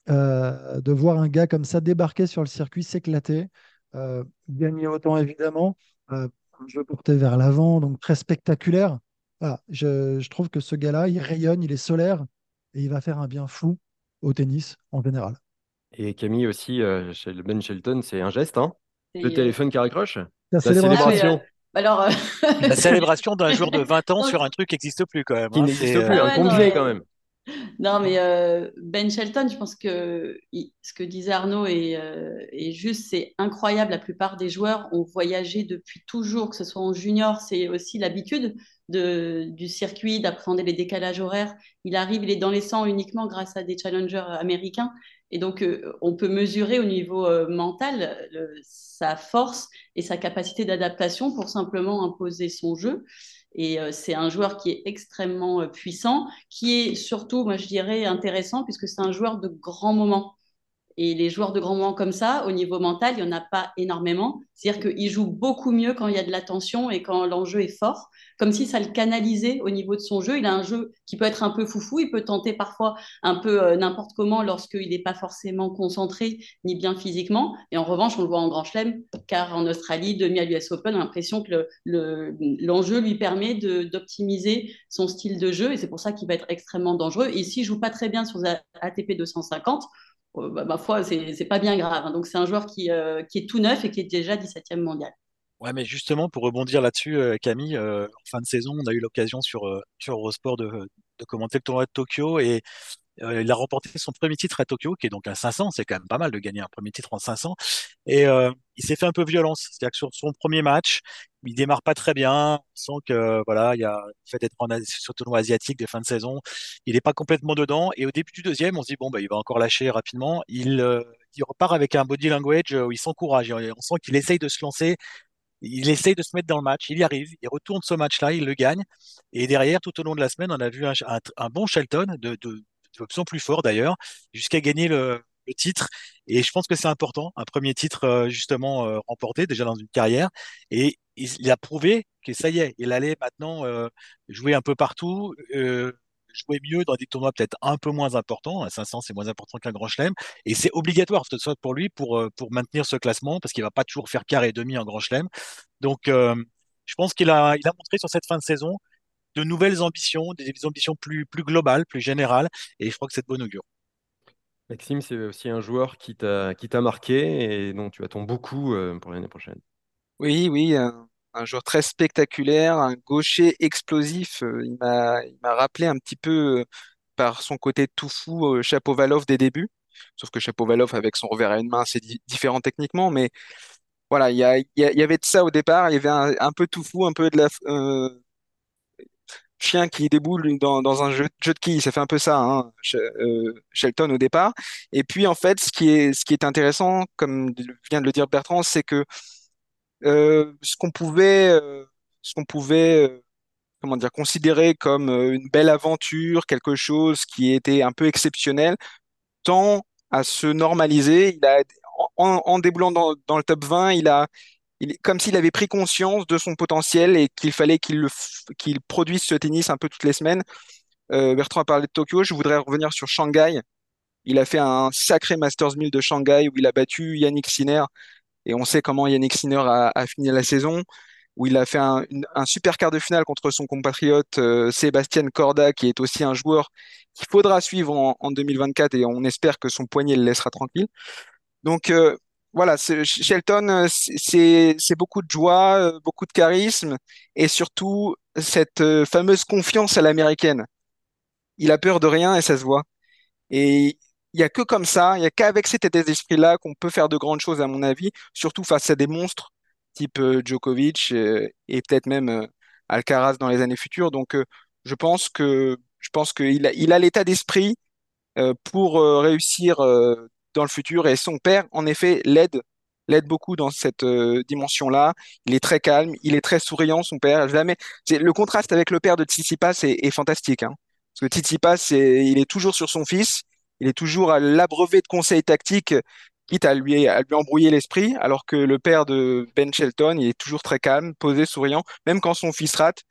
euh, de voir un gars comme ça débarquer sur le circuit, s'éclater, euh, gagner autant, évidemment, euh, un jeu porté vers l'avant, donc très spectaculaire. Voilà, je, je trouve que ce gars-là, il rayonne, il est solaire et il va faire un bien fou au tennis en général. Et Camille aussi, euh, chez le Ben Shelton, c'est un geste, hein? Le Et, euh, téléphone qui raccroche, La la Ah, célébration. mais euh, célébration alors, euh, La célébration d'un joueur de vingt ans donc, sur un truc qui n'existe plus quand même. qui Hein. C'est, n'existe plus, euh, ah un ouais, conte non, G quand mais même. Non, mais euh, Ben Shelton, je pense que il- ce que disait Arnaud est, euh, est juste, c'est incroyable. La plupart des joueurs ont voyagé depuis toujours, que ce soit en junior, c'est aussi l'habitude de, du circuit, d'appréhender les décalages horaires. Il arrive, il est dans les sangs uniquement grâce à des challengers américains. Et donc, euh, on peut mesurer au niveau euh, mental le- sa force et sa capacité d'adaptation pour simplement imposer son jeu. Et euh, c'est un joueur qui est extrêmement euh, puissant, qui est surtout, moi je dirais, intéressant puisque c'est un joueur de grand moment. Et les joueurs de grand moment comme ça, au niveau mental, il n'y en a pas énormément. C'est-à-dire qu'ils jouent beaucoup mieux quand il y a de la tension et quand l'enjeu est fort, comme si ça le canalisait au niveau de son jeu. Il a un jeu qui peut être un peu foufou, il peut tenter parfois un peu euh, n'importe comment lorsqu'il n'est pas forcément concentré ni bien physiquement. Et en revanche, on le voit en Grand Chelem, car en Australie, demi à l'U S Open, on a l'impression que le, le, l'enjeu lui permet de, d'optimiser son style de jeu et c'est pour ça qu'il va être extrêmement dangereux. Et s'il joue pas très bien sur A T P deux cent cinquante, euh, bah, ma foi, c'est c'est pas bien grave. Hein. Donc, c'est un joueur qui, euh, qui est tout neuf et qui est déjà dix-septième mondial. ouais, mais justement, pour rebondir là-dessus, euh, Camille, euh, en fin de saison, on a eu l'occasion sur, euh, sur Eurosport de, de commenter le tournoi de Tokyo et euh, il a remporté son premier titre à Tokyo, qui est donc un cinq cents. C'est quand même pas mal de gagner un premier titre en cinq cents. Et euh, il s'est fait un peu violence. C'est-à-dire que sur son premier match, il démarre pas très bien. On sent que voilà, il y a le fait d'être en Asie- sur tournoi asiatique de fin de saison, il n'est pas complètement dedans. Et au début du deuxième, on se dit bon bah il va encore lâcher rapidement. Il, euh, il repart avec un body language où il s'encourage. Et on sent qu'il essaye de se lancer, il essaye de se mettre dans le match. Il y arrive, il retourne ce match-là, il le gagne. Et derrière, tout au long de la semaine, on a vu un, un- un bon Shelton de, de, de plus en plus fort d'ailleurs, jusqu'à gagner le, le titre. Et je pense que c'est important, un premier titre euh, justement euh, remporté déjà dans une carrière. Et il, il a prouvé que ça y est, il allait maintenant euh, jouer un peu partout, euh, jouer mieux dans des tournois peut-être un peu moins importants. À cinq cents, c'est moins important qu'un Grand Chelem. Et c'est obligatoire, que ce soit pour lui, pour, euh, pour maintenir ce classement, parce qu'il va pas toujours faire quart et demi en Grand Chelem. Donc, euh, je pense qu'il a, il a montré sur cette fin de saison de nouvelles ambitions, des ambitions plus, plus globales, plus générales. Et je crois que c'est de bon augure. Maxime, c'est aussi un joueur qui t'a qui t'a marqué et dont tu attends beaucoup euh, pour l'année prochaine. Oui, oui, un, un joueur très spectaculaire, un gaucher explosif. euh, il m'a, il m'a rappelé un petit peu euh, par son côté tout fou euh, Chapovalov des débuts. Sauf que Chapovalov, avec son revers à une main, c'est di- différent techniquement. Mais voilà, il y, a- il y, a- il y avait de ça au départ. Il y avait un, un peu tout fou, un peu de la euh, chien qui déboule dans, dans un jeu, jeu de quilles. Ça fait un peu ça, hein, Sh- euh, Shelton au départ. Et puis en fait, ce qui est, ce qui est intéressant, comme vient de le dire Bertrand, c'est que euh, ce qu'on pouvait, euh, ce qu'on pouvait, euh, comment dire, considérer comme euh, une belle aventure, quelque chose qui était un peu exceptionnel, tend à se normaliser. Il a, en, en déboulant dans, dans le top vingt, il a, il est comme s'il avait pris conscience de son potentiel et qu'il fallait qu'il le, f- qu'il produise ce tennis un peu toutes les semaines. Euh, Bertrand a parlé de Tokyo, je voudrais revenir sur Shanghai. Il a fait un sacré Masters mille de Shanghai où il a battu Yannick Sinner et on sait comment Yannick Sinner a, a fini la saison, où il a fait un, une- un super quart de finale contre son compatriote euh, Sébastien Corda, qui est aussi un joueur qu'il faudra suivre en, en deux mille vingt-quatre et on espère que son poignet le laissera tranquille. Donc euh, voilà, c'est- Shelton, euh, c'est c'est c'est beaucoup de joie, euh, beaucoup de charisme et surtout cette euh, fameuse confiance à l'américaine. Il a peur de rien et ça se voit. Et il y a que comme ça, il y a qu'avec cet état d'esprit-là qu'on peut faire de grandes choses, à mon avis, surtout face à des monstres type euh, Djokovic euh, et peut-être même euh, Alcaraz dans les années futures. Donc, euh, je pense que je pense qu'il a, il a l'état d'esprit euh, pour euh, réussir euh, dans le futur. Et son père, en effet, l'aide l'aide beaucoup dans cette euh, dimension-là. Il est très calme, il est très souriant, son père. Jamais, c'est le contraste avec le père de Tsitsipas est, est fantastique, hein. Parce que Tsitsipas, c'est, il est toujours sur son fils, il est toujours à l'abreuver de conseils tactiques, quitte à lui à lui embrouiller l'esprit, alors que le père de Ben Shelton, il est toujours très calme, posé, souriant, même quand son fils rate.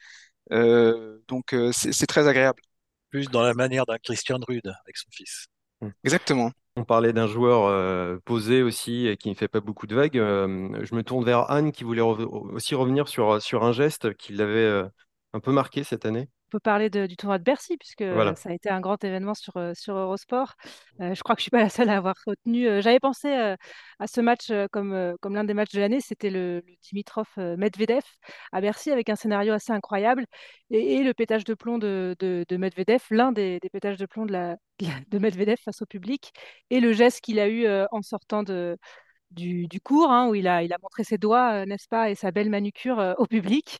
Euh, donc euh, c'est c'est très agréable. Plus dans la manière d'un Christian Rude avec son fils. Exactement. On parlait d'un joueur euh, posé aussi et qui ne fait pas beaucoup de vagues. Euh, je me tourne vers Anne qui voulait rev- aussi revenir sur, sur un geste qui l'avait euh, un peu marqué cette année. On peut parler de- du tournoi de Bercy, puisque Voilà. ça a été un grand événement sur, euh, sur Eurosport. Euh, je crois que je ne suis pas la seule à avoir retenu. euh, J'avais pensé euh, à ce match euh, comme, euh, comme l'un des matchs de l'année. C'était le, le Dimitrov-Medvedev à Bercy avec un scénario assez incroyable. Et, et le pétage de plomb de, de, de Medvedev, l'un des, des pétages de plomb de, la, de la- de Medvedev face au public. Et le geste qu'il a eu euh, en sortant de, du, du cours, hein, où il a, il a montré ses doigts, euh, n'est-ce pas, et sa belle manucure euh, au public.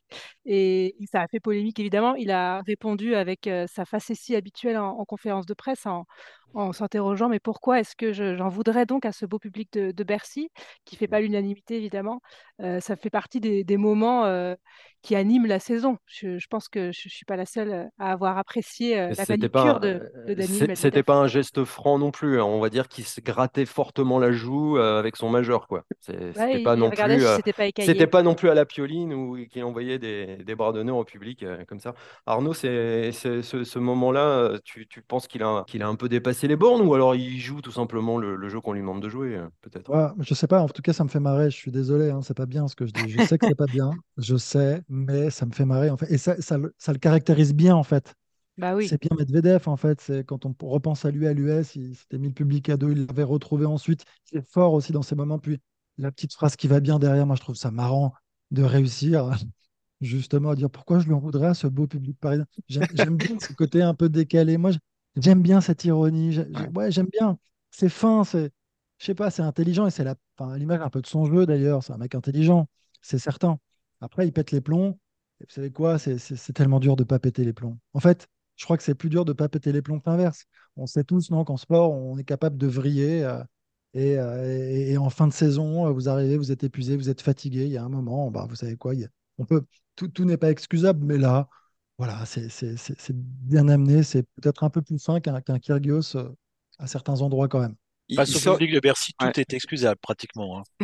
Et ça a fait polémique, évidemment. Il a répondu avec euh, sa facétie habituelle en, en conférence de presse, en, en s'interrogeant, mais pourquoi est-ce que je- j'en voudrais donc à ce beau public de, de Bercy, qui fait pas l'unanimité, évidemment. Euh, ça fait partie des, des moments euh, qui animent la saison. Je, je pense que je ne suis pas la seule euh, à avoir apprécié euh, Mais la C'était manucure pas, de, de euh, Daniil c'est- c'était Medvedev. pas un geste franc non plus, hein. On va dire qu'il se grattait fortement la joue euh, avec son majeur, quoi. C'est- C'était Ouais, pas il non regardait plus, si euh, c'était pas c'était écaillé. pas non plus à la Pioline ou qu'il envoyait des, des bras d'honneur au public euh, comme ça. Arnaud, c'est, c'est- ce, ce moment-là, euh, tu, tu penses qu'il a, qu'il a un peu dépassé les bornes ou alors il joue tout simplement le, le jeu qu'on lui demande de jouer, euh, peut-être? Ouais, je sais pas, en tout cas, ça me fait marrer. Je suis désolé, hein, c'est pas bien ce que je dis. Je sais que c'est pas bien, je sais, mais ça me fait marrer en fait. Et ça, ça, le ça le caractérise bien en fait. Bah oui. C'est bien Medvedev en fait. C'est quand on repense à lui à l'U S, il s'était mis le public à dos, il l'avait retrouvé ensuite. Il est fort aussi dans ces moments. Puis la petite phrase qui va bien derrière, moi je trouve ça marrant de réussir justement à dire pourquoi je lui en voudrais à ce beau public parisien. J'aime j'aime bien ce côté un peu décalé. Moi, j'aime bien cette ironie. J'ai- j'ai- Ouais. Ouais, j'aime bien. C'est fin, c'est, je sais pas, c'est intelligent et c'est la, enfin, à l'image un peu de son jeu d'ailleurs. C'est un mec intelligent, c'est certain. Après, il pète les plombs. Et vous savez quoi? C'est c'est- c'est tellement dur de ne pas péter les plombs. En fait, je crois que c'est plus dur de ne pas péter les plombs que l'inverse. On sait tous, non, qu'en sport, on est capable de vriller. euh, et, euh, et- et en fin de saison, euh, vous arrivez, vous êtes épuisé, vous êtes fatigué. Il y a un moment, bah, vous savez quoi? il y a- on peut, tout, tout n'est pas excusable, mais là, voilà, c'est c'est- c'est- c'est bien amené. C'est peut-être un peu plus fin qu'un qu'un Kyrgios euh, à certains endroits quand même. Il, il Face au sort, public de Bercy, ouais. tout est excusable pratiquement, hein.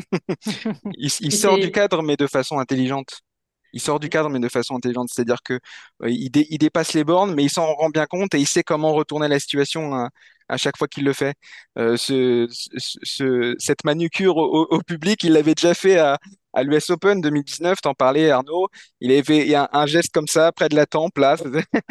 Il, il Et sort du c'est cadre, mais de façon intelligente. Il sort du cadre, mais de façon intelligente. C'est-à-dire que euh, il, dé- il dépasse les bornes, mais il s'en rend bien compte et il sait comment retourner la situation à, à chaque fois qu'il le fait. Euh, ce, ce- ce- cette manucure au, au- au public, il l'avait déjà fait à, à l'U S Open deux mille dix-neuf. T'en parlais, Arnaud. Il avait fait un, un geste comme ça, près de la tempe, là.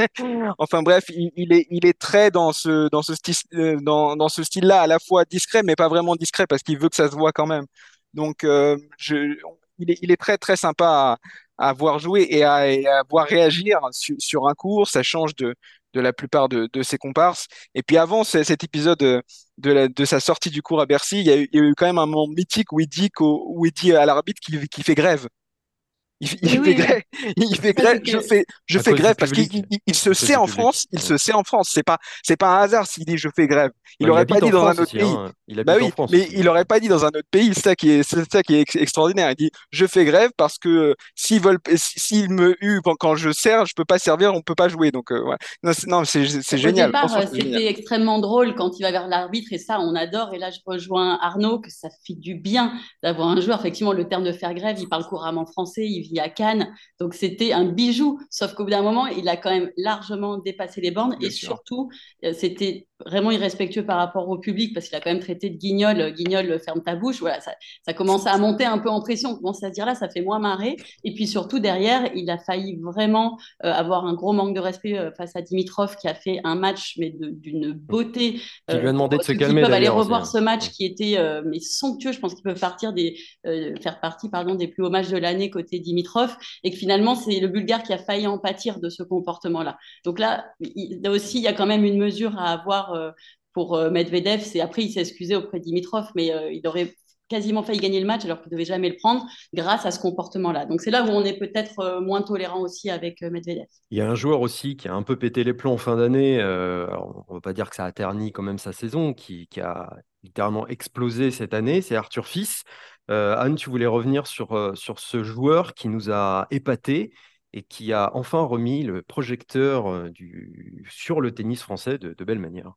Enfin bref, il, il est, il est très dans ce, dans ce style, euh, dans, dans ce style-là, à la fois discret, mais pas vraiment discret parce qu'il veut que ça se voit quand même. Donc, euh, je, il est, il est très très sympa à, à voir jouer et à, et à voir réagir su- sur un court. Ça change de, de la plupart de, de ses comparses. Et puis avant ce- cet épisode euh, de, la- de sa sortie du cours à Bercy, il y a eu, il y a eu quand même un moment mythique où il dit, qu'au- où il dit à l'arbitre qu'il qu'il fait grève. Il, il et fait oui, grève, il fait ça grève, je c'était fais, je À fais cause du grève parce qu'il public. il, il se À cause sait du en public. France, il Ouais. se sait en France. C'est pas, c'est pas un hasard s'il dit je fais grève. Il Bah, il aurait pas habite dit en dans un France autre aussi, pays. hein. Il Bah habite en oui, France mais aussi. il aurait pas dit dans un autre pays. C'est ça qui est, c'est ça qui est ex- extraordinaire. Il dit je fais grève parce que euh, s'ils veulent, si- s'ils me huent quand, quand je sers, je peux pas servir, on peut pas jouer. Donc euh, ouais. Non, c'est, non, c'est c'est Au génial. départ, Franchement, euh, c'est génial. c'était extrêmement drôle quand il va vers l'arbitre et ça, on adore. Et là, je rejoins Arnaud que ça fait du bien d'avoir un joueur. Effectivement, le terme de faire grève, il parle couramment français, il vit à Cannes. Donc, c'était un bijou. Sauf qu'au bout d'un moment, il a quand même largement dépassé les bornes Bien et sûr. surtout, euh, c'était vraiment irrespectueux par rapport au public parce qu'il a quand même traité de guignol. euh, Guignol, euh, ferme ta bouche. Voilà, ça, ça commence à monter un peu en pression. On commence à se dire là, ça fait moins marrer. Et puis surtout, derrière, il a failli vraiment euh, avoir un gros manque de respect euh, face à Dimitrov qui a fait un match mais de- d'une beauté Qui lui euh, a pour demandé de se ceux qui calmer peuvent aller d'ailleurs aussi, revoir hein. ce match Ouais. qui était euh, mais somptueux. Je pense qu'ils peuvent partir des, euh, faire partie pardon, des plus hauts matchs de l'année côté Dimitrov et que finalement c'est le Bulgare qui a failli en pâtir de ce comportement-là. Donc là, il, là aussi, il y a quand même une mesure à avoir euh, pour euh, Medvedev. C'est, après, il s'est excusé auprès de Dimitrov, mais euh, il aurait quasiment failli gagner le match alors qu'il ne devait jamais le prendre grâce à ce comportement-là. Donc c'est là où on est peut-être euh, moins tolérant aussi avec euh, Medvedev. Il y a un joueur aussi qui a un peu pété les plombs en fin d'année. Euh, alors, on ne va pas dire que ça a terni quand même sa saison, qui, qui a littéralement explosé cette année, c'est Arthur Fils. Euh, Anne, tu voulais revenir sur, euh, sur ce joueur qui nous a épatés et qui a enfin remis le projecteur euh, du, sur le tennis français de, de belle manière.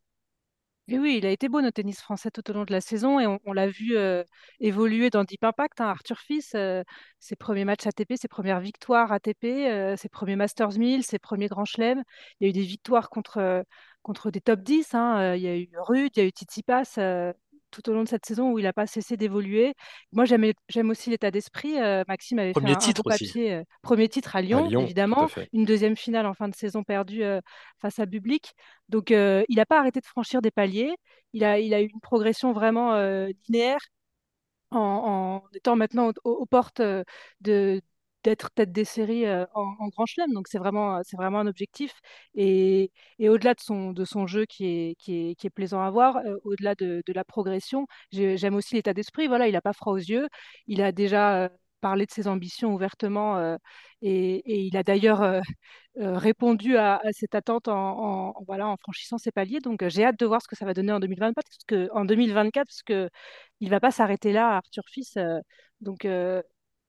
Et oui, il a été bon au tennis français tout au long de la saison et on, on l'a vu euh, évoluer dans Deep Impact, hein. Arthur Fils, euh, ses premiers matchs A T P, ses premières victoires A T P, euh, ses premiers Masters mille, ses premiers Grands Chelems. Il y a eu des victoires contre, euh, contre des top dix, hein. Euh, Il y a eu Ruud, il y a eu Tsitsipas euh, tout au long de cette saison où il n'a pas cessé d'évoluer. Moi, j'aime, j'aime aussi l'état d'esprit. Euh, Maxime avait fait Premier un, un beau titre aussi. papier. euh, premier titre à À Lyon, Lyon, tout à évidemment. fait. Une deuxième finale en fin de saison perdue euh, face à Bublik. Donc, euh, il n'a pas arrêté de franchir des paliers. Il a, il a eu une progression vraiment euh, linéaire en, en étant maintenant aux, aux- aux portes euh, de d'être tête des séries euh, en, en Grand Chelem. Donc c'est vraiment, c'est vraiment un objectif. Et, et au-delà de son, de son jeu qui est, qui est, qui est plaisant à voir, euh, au-delà de, de la progression, j'ai- j'aime aussi l'état d'esprit. Voilà, il n'a pas froid aux yeux. Il a déjà euh, parlé de ses ambitions ouvertement. Euh, et, et il a d'ailleurs euh, euh, répondu à, à cette attente en, en- en- voilà, en franchissant ses paliers. Donc, euh, j'ai hâte de voir ce que ça va donner en deux mille vingt-quatre, parce que, en deux mille vingt-quatre, parce que il va pas s'arrêter là, Arthur Fils. Euh, donc, euh,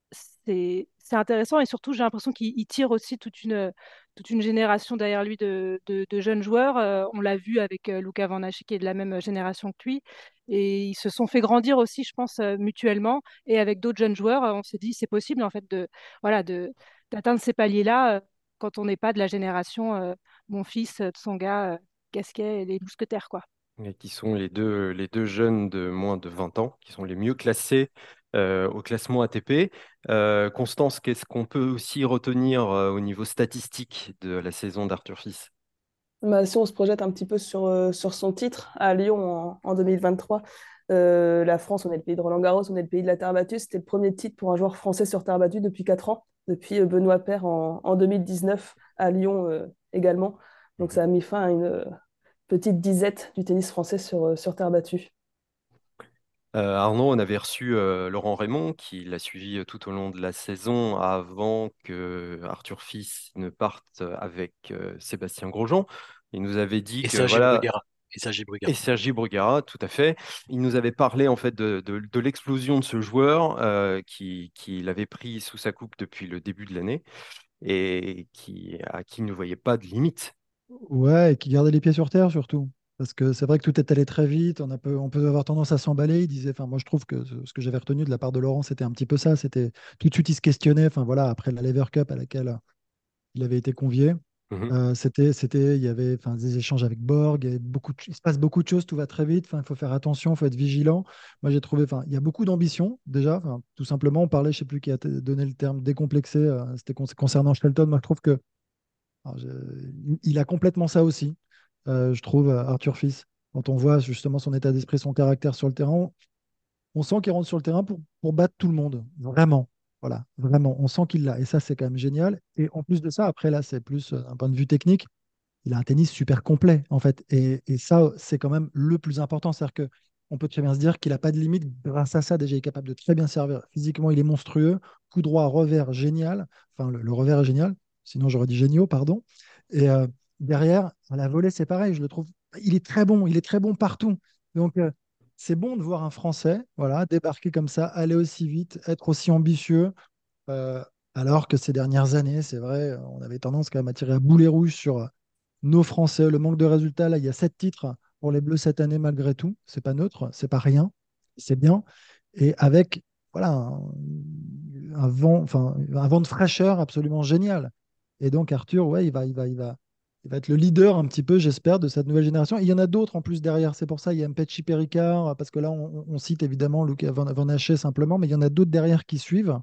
c'est c'est intéressant et surtout, j'ai l'impression qu'il il tire aussi toute une, toute une génération derrière lui de, de- de jeunes joueurs. Euh, on l'a vu avec euh, Luca Van Hache, qui est de la même génération que lui. Et ils se sont fait grandir aussi, je pense, euh, mutuellement. Et avec d'autres jeunes joueurs, euh, on s'est dit, c'est possible, en fait, de, voilà, de, d'atteindre ces paliers-là euh, quand on n'est pas de la génération euh, mon fils, euh, Tsonga, euh, Gasquet et les Mousquetaires, quoi. Et qui sont les deux, les deux jeunes de moins de vingt ans, qui sont les mieux classés euh, au classement A T P. Euh, Constance, qu'est-ce qu'on peut aussi retenir euh, au niveau statistique de la saison d'Arthur Fils? Bah, si on se projette un petit peu sur, euh, sur son titre à Lyon en, en deux mille vingt-trois, euh, la France, on est le pays de Roland-Garros, on est le pays de la terre battue. C'était le premier titre pour un joueur français sur terre battue depuis quatre ans, depuis euh, Benoît Paire en, en deux mille dix-neuf à Lyon euh, également. Donc ça a mis fin à une euh, petite disette du tennis français sur, euh, sur terre battue. Euh, Arnaud, on avait reçu euh, Laurent Raymond, qui l'a suivi euh, tout au long de la saison avant que Arthur Fils ne parte avec euh, Sébastien Grosjean. Il nous avait dit Et que Sergi voilà, Bruguera. Et Sergi et Bruguera. Sergi Bruguera, tout à fait. Il nous avait parlé en fait de, de- de l'explosion de ce joueur euh, qui, qui l'avait pris sous sa coupe depuis le début de l'année et qui, à qui il ne voyait pas de limite. Ouais, et qui gardait les pieds sur terre surtout. Parce que c'est vrai que tout est allé très vite, on a peu- on peut avoir tendance à s'emballer. Il disait, enfin, moi je trouve que ce, ce que j'avais retenu de la part de Laurent, c'était un petit peu ça. C'était tout de suite, il se questionnait. Enfin voilà, après la Lever Cup à laquelle il avait été convié, Mhm. euh, c'était, c'était, il y avait, enfin, des échanges avec Borg. Il y avait beaucoup de- il se passe beaucoup de choses, tout va très vite. Enfin, il faut faire attention, il faut être vigilant. Moi j'ai trouvé, enfin, il y a beaucoup d'ambition déjà. Enfin, tout simplement, on parlait, je sais plus qui a t- donné le terme décomplexé. euh, c'était con- concernant Shelton. Moi je trouve que alors, je- il a complètement ça aussi, euh, je trouve, euh, Arthur Fils. Quand on voit justement son état d'esprit, son caractère sur le terrain, on, on sent qu'il rentre sur le terrain pour, pour battre tout le monde. Vraiment. Voilà, vraiment. On sent qu'il l'a. Et ça, c'est quand même génial. Et en plus de ça, après, là, c'est plus euh, un point de vue technique. Il a un tennis super complet, en fait. Et, et ça, c'est quand même le plus important. C'est-à-dire que on peut très bien se dire qu'il n'a pas de limite. Grâce à ça, déjà, il est capable de très bien servir. Physiquement, il est monstrueux. Coup droit, revers, génial. Enfin, le, le revers est génial. Sinon, j'aurais dit géniaux, pardon. Et euh, derrière, à la volée, c'est pareil. Je le trouve. Il est très bon. Il est très bon partout. Donc, euh, c'est bon de voir un Français, voilà, débarquer comme ça, aller aussi vite, être aussi ambitieux. euh, alors que ces dernières années, c'est vrai, on avait tendance quand même à tirer à boulet rouge sur nos Français, le manque de résultats. Là, il y a sept titres pour les Bleus cette année malgré tout. C'est pas neutre, c'est pas rien, c'est bien. Et avec voilà un, un vent, enfin un vent de fraîcheur absolument génial. Et donc Arthur, ouais, il va, il va, il va, il va être le leader un petit peu, j'espère, de cette nouvelle génération. Et il y en a d'autres en plus derrière. C'est pour ça il y a Mpetshi Pericard, parce que là on, on cite évidemment Luca Van, Van Hache simplement, mais il y en a d'autres derrière qui suivent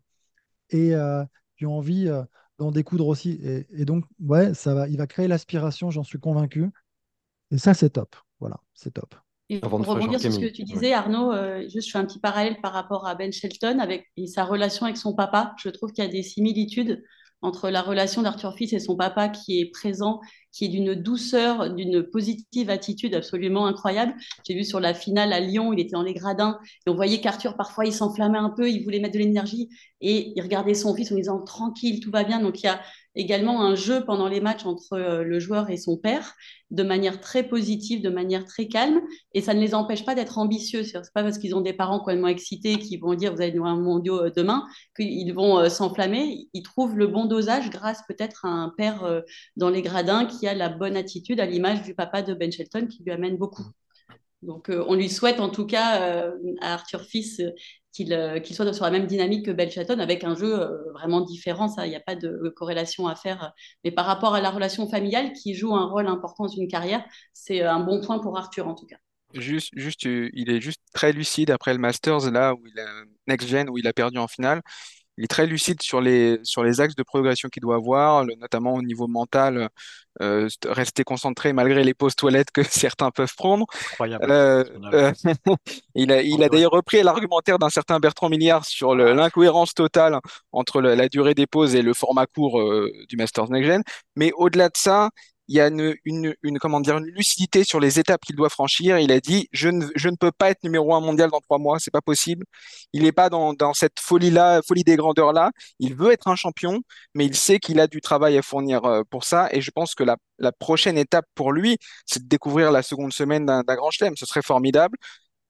et euh, qui ont envie euh, d'en découdre aussi. Et, et donc, ouais, ça va, il va créer l'aspiration, j'en suis convaincu. Et ça, c'est top. Voilà, c'est top. Et Avant de pour fraîcheur rebondir sur ce que Camille. tu Ouais. disais, Arnaud, euh, juste je fais un petit parallèle par rapport à Ben Shelton avec et sa relation avec son papa. Je trouve qu'il y a des similitudes entre la relation d'Arthur Fils et son papa qui est présent, qui est d'une douceur, d'une positive attitude absolument incroyable. J'ai vu sur la finale à Lyon, il était dans les gradins et on voyait qu'Arthur, parfois, il s'enflammait un peu, il voulait mettre de l'énergie et il regardait son fils en disant tranquille, tout va bien. Donc il y a également un jeu pendant les matchs entre euh, le joueur et son père de manière très positive, de manière très calme. Et ça ne les empêche pas d'être ambitieux. Ce n'est pas parce qu'ils ont des parents complètement excités qui vont dire vous allez nous un mondiaux euh, demain qu'ils vont euh, s'enflammer. Ils trouvent le bon dosage grâce peut-être à un père euh, dans les gradins qui a la bonne attitude à l'image du papa de Ben Shelton qui lui amène beaucoup. Donc euh, on lui souhaite en tout cas euh, à Arthur Fils euh, qu'il euh, qu'il soit sur la même dynamique que Ben Shelton avec un jeu euh, vraiment différent. Ça, il n'y a pas de corrélation à faire. Mais par rapport à la relation familiale qui joue un rôle important dans une carrière, c'est un bon point pour Arthur en tout cas. Juste, juste, euh, il est juste très lucide après le Masters, là, où il a, Next Gen, où il a perdu en finale. Il est très lucide sur les, sur les axes de progression qu'il doit avoir, le- notamment au niveau mental, euh, st- rester concentré malgré les pauses toilettes que certains peuvent prendre. Incroyable. Euh, Exceptionnel. euh, il a, il a Enduré. d'ailleurs repris l'argumentaire d'un certain Bertrand Milliard sur le- l'incohérence totale entre le- la durée des pauses et le format court euh, du Masters Next Gen. Mais au-delà de ça, il y a une, une, une, comment dire, une lucidité sur les étapes qu'il doit franchir. Il a dit, je ne, je ne peux pas être numéro un mondial dans trois mois, c'est pas possible. Il n'est pas dans, dans cette folie-là, folie des grandeurs-là. Il veut être un champion, mais il sait qu'il a du travail à fournir euh, pour ça. Et je pense que la, la prochaine étape pour lui, c'est de découvrir la seconde semaine d'un d'un grand chelem. Ce serait formidable.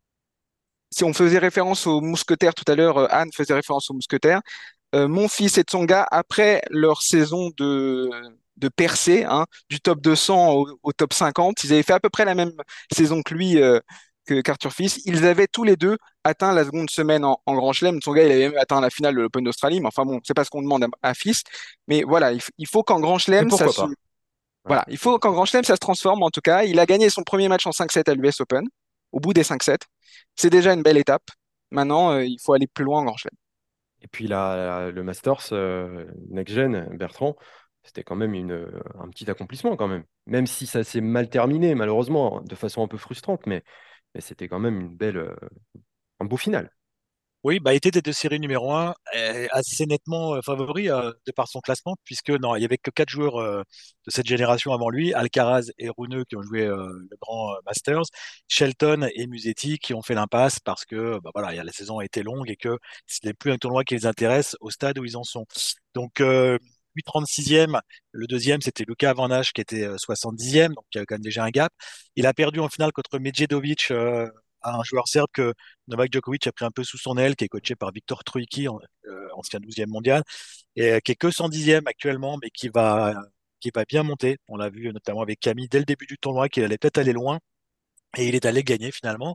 Si on faisait référence aux mousquetaires tout à l'heure, euh, Anne faisait référence aux mousquetaires. Euh, mon fils et Tsonga, après leur saison de, de percée, hein, du top deux cents au, au top cinquante, ils avaient fait à peu près la même saison que lui, euh, que qu'Arthur Fils. Ils avaient tous les deux atteint la seconde semaine en, en Grand Chelem. Tsonga, il avait même atteint la finale de l'Open d'Australie. Mais enfin bon, c'est pas ce qu'on demande à, à Fils. Mais voilà, il, f- il faut qu'en Grand Mais Chelem, ça pourquoi se, pas? Ouais. voilà, il faut qu'en Grand Chelem, ça se transforme. En tout cas, il a gagné son premier match en cinq sept à l'U S Open, au bout des cinq sept. C'est déjà une belle étape. Maintenant, euh, il faut aller plus loin en Grand Chelem. Et puis là, le Masters euh, Next Gen, Bertrand, c'était quand même une, un petit accomplissement quand même. Même si ça s'est mal terminé, malheureusement, de façon un peu frustrante, mais, mais c'était quand même une belle, euh, un beau final. Oui, bah, était tête de série numéro un, euh, assez nettement euh, favori euh, de par son classement, puisque non, il y avait que quatre joueurs euh, de cette génération avant lui, Alcaraz et Rune qui ont joué euh, le grand euh, Masters, Shelton et Musetti qui ont fait l'impasse parce que bah, voilà, il y a- la saison a été longue et que ce n'est plus un tournoi qui les intéresse au stade où ils en sont. Donc euh, lui trente-sixième, le deuxième c'était Luka Van Hache qui était euh, soixante-dixième, donc il y a quand même déjà un gap. Il a perdu en finale contre Medjedovic, euh, un joueur serbe que Novak Djokovic a pris un peu sous son aile, qui est coaché par Victor Troicki, en- euh, ancien douzième mondial, et euh, qui est que cent dixième actuellement, mais qui va, qui va bien monter. On l'a vu notamment avec Camille dès le début du tournoi, qu'il allait peut-être aller loin, et il est allé gagner finalement.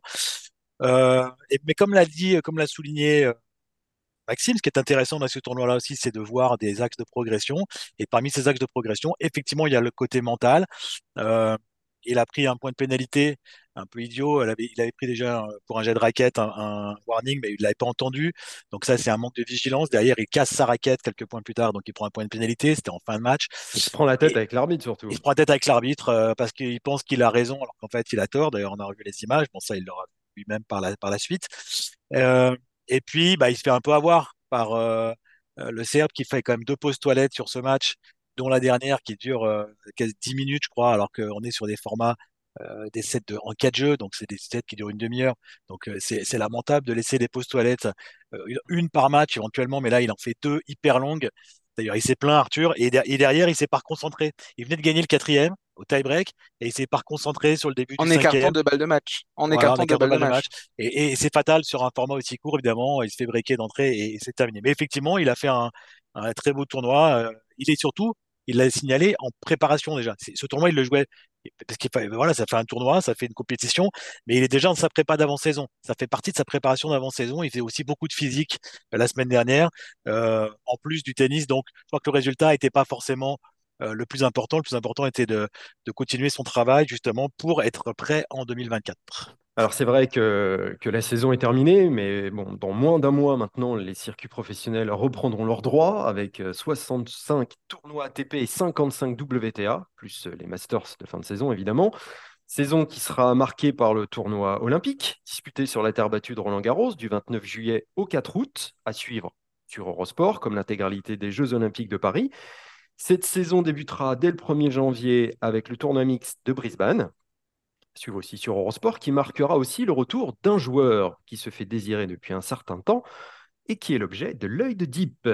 Euh, et- mais comme l'a dit, comme l'a souligné euh, Maxime, ce qui est intéressant dans ce tournoi-là aussi, c'est de voir des axes de progression. Et parmi ces axes de progression, effectivement, il y a le côté mental. Euh, il a pris un point de pénalité un peu idiot. Elle avait- il avait pris déjà euh, pour un jet de raquette un, un warning, mais il ne l'avait pas entendu. Donc ça, c'est un manque de vigilance. Derrière, il casse sa raquette quelques points plus tard, donc il prend un point de pénalité. C'était en fin de match. Il se prend la tête Et avec l'arbitre surtout. il se prend la tête avec l'arbitre euh, parce qu'il pense qu'il a raison, alors qu'en fait, il a tort. D'ailleurs, on a revu les images. Bon, ça, il l'aura vu lui-même par la, par la suite. Euh, et puis, bah, il se fait un peu avoir par euh, euh, le Serbe qui fait quand même deux pauses toilettes sur ce match, dont la dernière qui dure euh, quasi dix minutes, je crois, alors qu'on est sur des formats euh, des sets de, en quatre jeux, donc c'est des sets qui durent une demi-heure. Donc euh, c'est c'est lamentable de laisser des pauses toilettes, euh, une par match éventuellement, mais là il en fait deux hyper longues. D'ailleurs, il s'est plaint Arthur, et, der- et derrière il s'est pas reconcentré. Il venait de gagner le quatrième au tie-break, et il s'est pas reconcentré sur le début du En écartant cinquième. deux balles de match. En Voilà, en écartant deux écartant balles de de balle de match. match. Et, et c'est fatal sur un format aussi court, évidemment. Il se fait breaker d'entrée et, et c'est terminé. Mais effectivement, il a fait un, un très beau tournoi. Euh, il est surtout, il l'a signalé en préparation déjà. C'est- Ce tournoi, il le jouait parce qu'il fa- voilà, ça fait un tournoi, ça fait une compétition, mais il est déjà dans sa prépa d'avant-saison. Ça fait partie de sa préparation d'avant-saison. Il fait aussi beaucoup de physique euh, la semaine dernière, euh, en plus du tennis. Donc, je crois que le résultat n'était pas forcément euh, le plus important. Le plus important était de, de continuer son travail justement pour être prêt en deux mille vingt-quatre. Alors c'est vrai que, que la saison est terminée, mais bon, dans moins d'un mois maintenant, les circuits professionnels reprendront leurs droits avec euh, soixante-cinq tournois A T P et cinquante-cinq W T A, plus euh, les Masters de fin de saison évidemment. Saison qui sera marquée par le tournoi olympique, disputé sur la terre battue de Roland-Garros du vingt-neuf juillet au quatre août, à suivre sur Eurosport, comme l'intégralité des Jeux olympiques de Paris. Cette saison débutera dès le premier janvier avec le tournoi mixte de Brisbane, suivre aussi sur Eurosport, qui marquera aussi le retour d'un joueur qui se fait désirer depuis un certain temps et qui est l'objet de l'œil de Deep.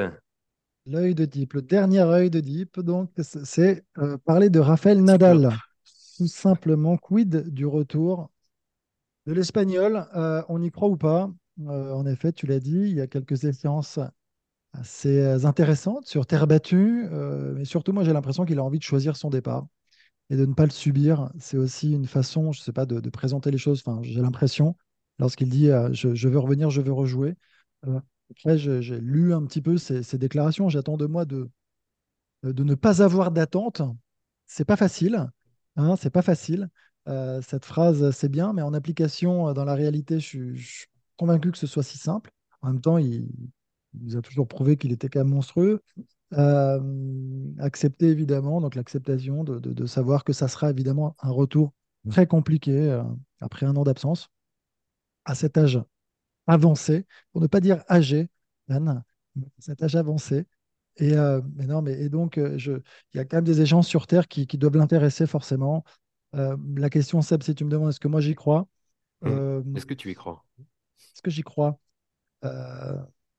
L'œil de Deep, le dernier œil de Deep, donc c'est c'est, euh, parler de Rafael Cyclope. Nadal. Tout simplement, quid du retour de l'Espagnol? Euh, on y croit ou pas? Euh, en effet, tu l'as dit, il y a quelques échéances assez euh, intéressantes sur terre battue, euh, mais surtout, moi, j'ai l'impression qu'il a envie de choisir son départ et de ne pas le subir. C'est aussi une façon, je sais pas, de, de présenter les choses. Enfin, j'ai l'impression, lorsqu'il dit euh, je, je veux revenir, je veux rejouer. Euh, Après, je- j'ai lu un petit peu ces, ces déclarations. J'attends de moi de, de ne pas avoir d'attente. C'est pas facile, hein, c'est pas facile. Euh, cette phrase, c'est bien, mais en application, euh, dans la réalité, je suis, je suis convaincu que ce soit si simple. En même temps, il, il nous a toujours prouvé qu'il était quand même monstrueux. Euh, Accepter évidemment, donc l'acceptation de, de- de savoir que ça sera évidemment un retour très compliqué euh, après un an d'absence à cet âge avancé, pour ne pas dire âgé, Anne, cet âge avancé. Et, euh, mais non, mais, et donc, euh, je, il y a quand même des échanges sur Terre qui, qui doivent l'intéresser forcément. Euh, la question, Seb, si tu me demandes est-ce que moi j'y crois, Hum. euh, Est-ce que tu y crois? est-ce que j'y crois? Euh,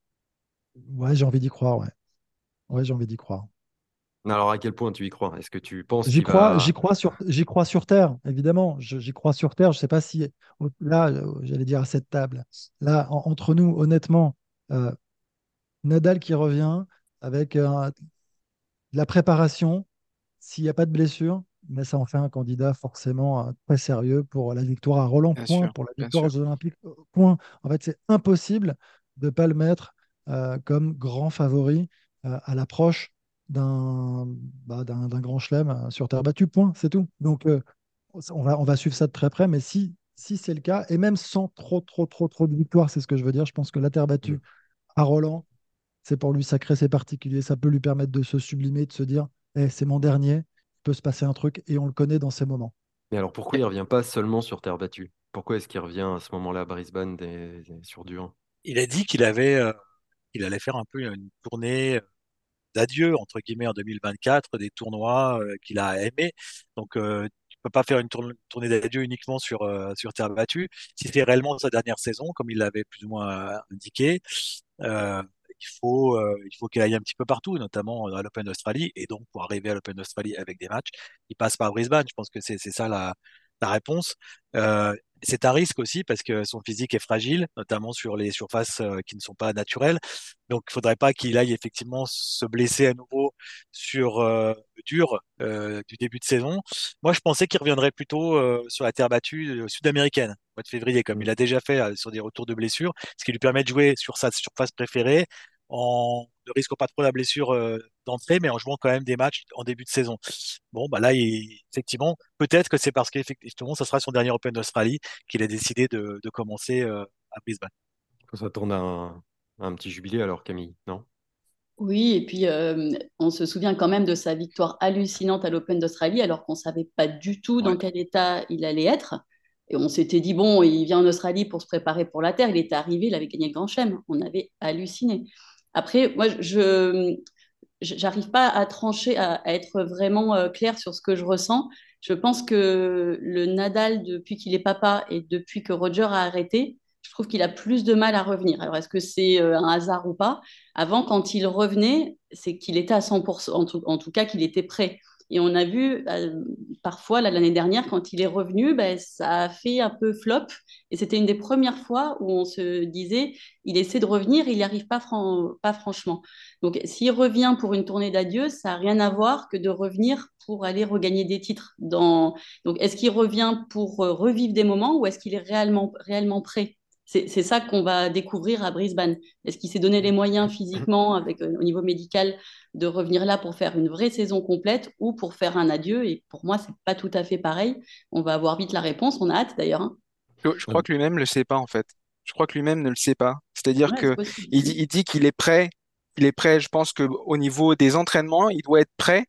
ouais, j'ai envie d'y croire, ouais. Ouais, j'ai envie d'y croire. Alors à quel point tu y crois? Est-ce que tu penses J'y qu'il crois, j'y va... crois sur, j'y crois sur Terre, évidemment. Je- J'y crois sur Terre. Je sais pas si au- là, euh, j'allais dire à cette table, là, en- entre nous, honnêtement, euh, Nadal qui revient avec euh, de la préparation, s'il n'y a pas de blessure, mais ça en fait un candidat forcément euh, très sérieux pour la victoire à Roland Bien Point, sûr, pour la bien victoire aux sûr. Jeux Olympiques euh, Point. En fait, c'est impossible de ne pas le mettre euh, comme grand favori euh, à l'approche d'un bah, d'un d'un grand chelem euh, sur terre battue. Point, c'est tout. Donc, euh, on va, on va suivre ça de très près, mais si, si c'est le cas, et même sans trop, trop, trop, trop de victoires, c'est ce que je veux dire, je pense que la terre battue Hum. à Roland, c'est pour lui sacré, c'est particulier. Ça peut lui permettre de se sublimer, de se dire, eh, c'est mon dernier, il peut se passer un truc, et on le connaît dans ces moments. Mais alors pourquoi il revient pas seulement sur terre battue? Pourquoi est-ce qu'il revient à ce moment-là à Brisbane des- des- sur dur? il a dit qu'il avait, euh, il allait faire un peu une tournée d'adieu, entre guillemets, en deux mille vingt-quatre, des tournois euh, qu'il a aimés. Donc, euh, tu peux pas faire une tourne- tournée d'adieu uniquement sur, euh, sur terre battue. Si c'est réellement sa dernière saison, comme il l'avait plus ou moins euh, indiqué, euh, il faut, euh, il faut qu'il aille un petit peu partout, notamment à l'Open d'Australie. Et donc, pour arriver à l'Open d'Australie avec des matchs, il passe par Brisbane. Je pense que c'est c'est ça la, la réponse. Euh, c'est un risque aussi parce que son physique est fragile, notamment sur les surfaces euh, qui ne sont pas naturelles. Donc, il faudrait pas qu'il aille effectivement se blesser à nouveau sur euh, le dur euh, du début de saison. Moi, je pensais qu'il reviendrait plutôt euh, sur la terre battue euh, sud-américaine, au mois de février, comme Mm. il a déjà fait euh, sur des retours de blessures, ce qui lui permet de jouer sur sa surface préférée en ne risquant pas trop la blessure euh, d'entrée, mais en jouant quand même des matchs en début de saison. Bon, bah là, il- effectivement, peut-être que c'est parce qu'effectivement, ça sera son dernier Open d'Australie qu'il a décidé de, de commencer euh, à Brisbane. Quand ça tourne à un, à un petit jubilé alors, Camille, non? Oui, et puis euh, on se souvient quand même de sa victoire hallucinante à l'Open d'Australie, alors qu'on ne savait pas du tout Ouais. dans quel état il allait être. Et on s'était dit, bon, il vient en Australie pour se préparer pour la Terre. Il était arrivé, il avait gagné le Grand Chelem. On avait halluciné. Après, moi, je j'arrive pas à trancher, à, à être vraiment euh, claire sur ce que je ressens. Je pense que le Nadal, depuis qu'il est papa et depuis que Roger a arrêté, je trouve qu'il a plus de mal à revenir. Alors, est-ce que c'est euh, un hasard ou pas? Avant, quand il revenait, c'est qu'il était à cent pour cent, en tout, en tout cas qu'il était prêt. Et on a vu euh, parfois, là, l'année dernière, quand il est revenu, ben, ça a fait un peu flop. Et c'était une des premières fois où on se disait, il essaie de revenir, il n'y arrive pas, fran pas franchement. Donc, s'il revient pour une tournée d'adieu, ça n'a rien à voir que de revenir pour aller regagner des titres. Dans... Donc, est-ce qu'il revient pour euh, revivre des moments ou est-ce qu'il est réellement, réellement prêt? C'est c'est ça qu'on va découvrir à Brisbane. Est-ce qu'il s'est donné les moyens physiquement, avec, euh, au niveau médical, de revenir là pour faire une vraie saison complète ou pour faire un adieu? Et pour moi, c'est pas tout à fait pareil. On va avoir vite la réponse. On a hâte d'ailleurs, hein. Je, je crois que lui-même ne le sait pas, en fait. Je crois que lui-même ne le sait pas. C'est-à-dire Ouais, c'est que possible. il dit, il dit qu'il est prêt. Il est prêt. Je pense que au niveau des entraînements, il doit être prêt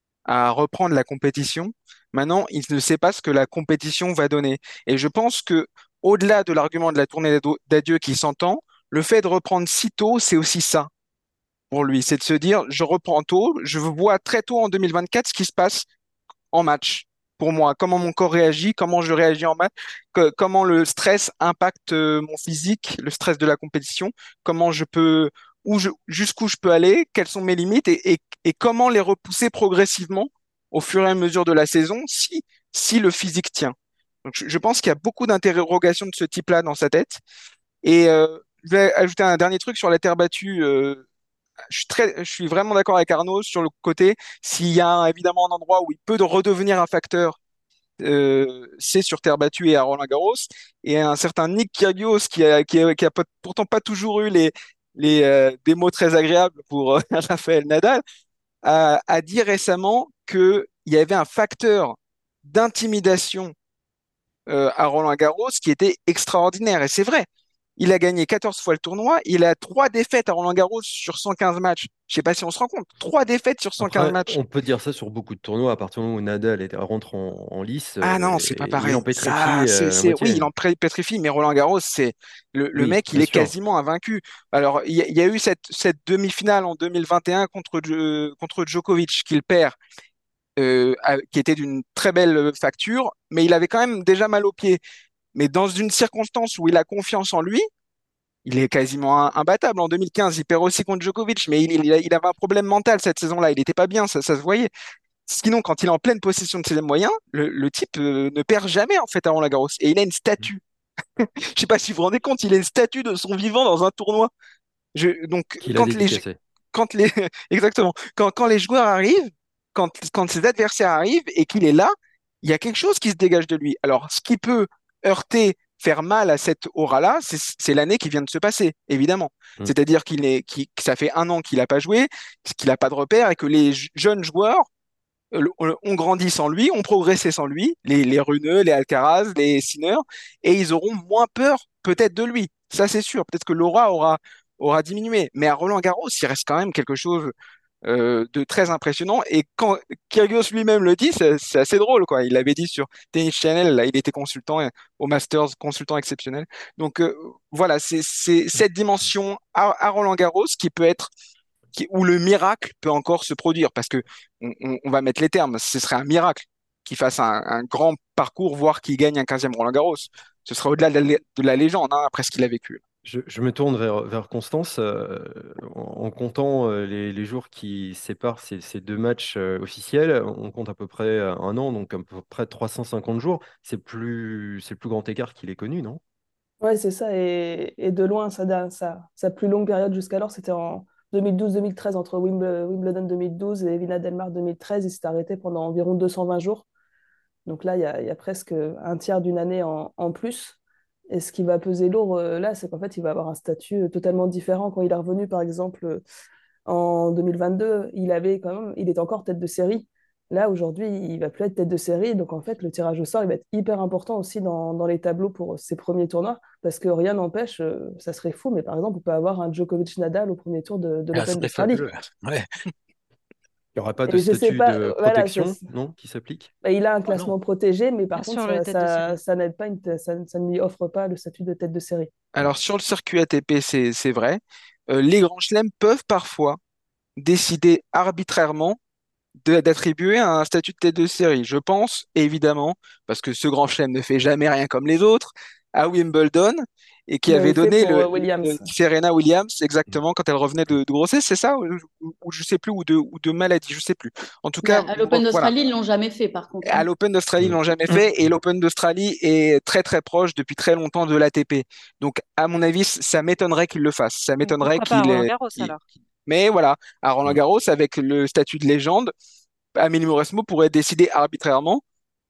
à reprendre la compétition. Maintenant, il ne sait pas ce que la compétition va donner. Et je pense que, au-delà de l'argument de la tournée d'ado- d'adieu qui s'entend, le fait de reprendre si tôt, c'est aussi ça pour lui. C'est de se dire, je reprends tôt, je vois très tôt en deux mille vingt-quatre ce qui se passe en match. Pour moi, comment mon corps réagit, comment je réagis en match, que- comment le stress impacte euh, mon physique, le stress de la compétition, comment je peux, où je, jusqu'où je peux aller, quelles sont mes limites et, et, et comment les repousser progressivement au fur et à mesure de la saison si, si le physique tient. Donc, je, je pense qu'il y a beaucoup d'interrogations de ce type-là dans sa tête. Et euh, je vais ajouter un dernier truc sur la terre battue. Euh, je suis très, je suis vraiment d'accord avec Arnaud sur le côté. S'il y a évidemment un endroit où il peut de redevenir un facteur, euh, c'est sur terre battue et à Roland-Garros. Et un certain Nick Kyrgios qui a, qui a, qui a pas- pourtant pas toujours eu les, les, euh, des mots très agréables pour euh, Rafael Nadal, a, a dit récemment qu'il y avait un facteur d'intimidation euh, à Roland-Garros qui était extraordinaire. Et c'est vrai, il a gagné quatorze fois le tournoi, il a trois défaites à Roland-Garros sur cent quinze matchs. Je sais pas si on se rend compte, trois défaites sur cent quinze Après, matchs. on peut dire ça sur beaucoup de tournois. À partir du moment où Nadal est- rentre en, en lice, Ah euh, non, c'est pas et il en pareil. Ça, pétrifie c'est, euh, la c'est, oui, il moitié. en pré- pétrifie, mais Roland-Garros, c'est le, le Oui, mec, il bien est sûr. quasiment invaincu. Alors, il y, a il y a eu cette, cette demi-finale en deux mille vingt et un contre, Jo- contre Djokovic qu'il perd, euh, à- qui était d'une très belle facture, mais il avait quand même déjà mal aux pieds. Mais dans une circonstance où il a confiance en lui, il est quasiment un- imbattable. En deux mille quinze, il perd aussi contre Djokovic, mais il, il, il avait un problème mental cette saison-là. Il n'était pas bien, ça, ça se voyait. Sinon, quand il est en pleine possession de ses moyens, le, le type euh, ne perd jamais en fait à Roland-Garros. Et il a une statue. Je sais pas si vous vous rendez compte, il a une statue de son vivant dans un tournoi. Je, donc, Qu'il a quand les, dédicacé. quand les, exactement, quand, quand les joueurs arrivent, quand, quand ses adversaires arrivent et qu'il est là, il y a quelque chose qui se dégage de lui. Alors, ce qui peut heurter, faire mal à cette aura-là, c'est c'est l'année qui vient de se passer, évidemment. Mm. C'est-à-dire qu'il est, qu'il- que ça fait un an qu'il n'a pas joué, qu'il n'a pas de repère et que les j- jeunes joueurs euh, ont grandi sans lui, ont progressé sans lui, les, les Runeux, les Alcaraz, les Sinner, et ils auront moins peur peut-être de lui. Ça, c'est sûr. Peut-être que l'aura aura, aura diminué. Mais à Roland-Garros, il reste quand même quelque chose. euh, de très impressionnant. Et quand Kyrgios lui-même le dit, c'est c'est assez drôle, quoi. Il l'avait dit sur Tennis Channel, là, il était consultant euh, au Masters, consultant exceptionnel. Donc euh, voilà, c'est c'est cette dimension à, à Roland-Garros qui peut être qui- où le miracle peut encore se produire, parce que on, on- on va mettre les termes, ce serait un miracle qu'il fasse un, un grand parcours, voire qu'il gagne un quinzième Roland-Garros. Ce serait au-delà de la, lé- de la légende, hein, après ce qu'il a vécu. Je, je me tourne vers, vers Constance euh, en, en comptant euh, les, les jours qui séparent ces, ces deux matchs euh, officiels. On compte à peu près euh, un an, donc à peu près trois cent cinquante jours. C'est plus, c'est le plus grand écart qu'il ait connu, non? Ouais, c'est ça. Et, et de loin, sa, da- sa, sa plus longue période jusqu'alors, c'était en deux mille douze deux mille treize, entre Wimble- Wimbledon deux mille douze et Vina Delmar deux mille treize. Il s'est arrêté pendant environ deux cent vingt jours. Donc là, il y a, il y a presque un tiers d'une année en, en plus. Et ce qui va peser lourd euh, là, c'est qu'en fait, il va avoir un statut euh, totalement différent. Quand il est revenu, par exemple, euh, en deux mille vingt-deux, il avait quand même, il était encore tête de série. Là, aujourd'hui, il va plus être tête de série. Donc, en fait, le tirage au sort, il va être hyper important aussi dans, dans les tableaux pour ses premiers tournois. Parce que rien n'empêche, euh, ça serait fou, mais par exemple, on peut avoir un Djokovic-Nadal au premier tour de, de Ah, ça l'Open serait d'Australie. fabuleux. Ouais. Il n'y aura pas de Et je sais statut pas, de euh, voilà, ça, protection, non, qui s'applique? bah, il a un Ah non. classement protégé, mais par Bien contre, sûr, le ça, tête de série. ça, ça n'aide pas, une- ça, ça ne lui offre pas le statut de tête de série. Alors sur le circuit A T P, c'est c'est vrai. Euh, les grands chelems peuvent parfois décider arbitrairement de- d'attribuer un statut de tête de série. Je pense, évidemment, parce que ce grand chelem ne fait jamais rien comme les autres, à Wimbledon, et qui Il avait l'avait fait donné pour le, euh, le- Williams. Serena Williams exactement quand elle revenait de, de grossesse, c'est ça? Ou, ou- ou je sais plus, ou de, ou de maladie, je sais plus. En tout Mais à, cas, à bon, l'Open voilà. d'Australie, ils ne l'ont jamais fait, par contre, À hein. l'Open d'Australie, ils Mm. l'ont jamais fait, et l'Open d'Australie est très très proche depuis très longtemps de l'A T P. Donc, à mon avis, ça m'étonnerait qu'il le fasse. Ça Donc, m'étonnerait pourquoi pas à qu'il ait- Roland-Garros qu'il- alors? Mais voilà, à Roland Mm. Garros, avec le statut de légende, Amélie Mauresmo pourrait décider arbitrairement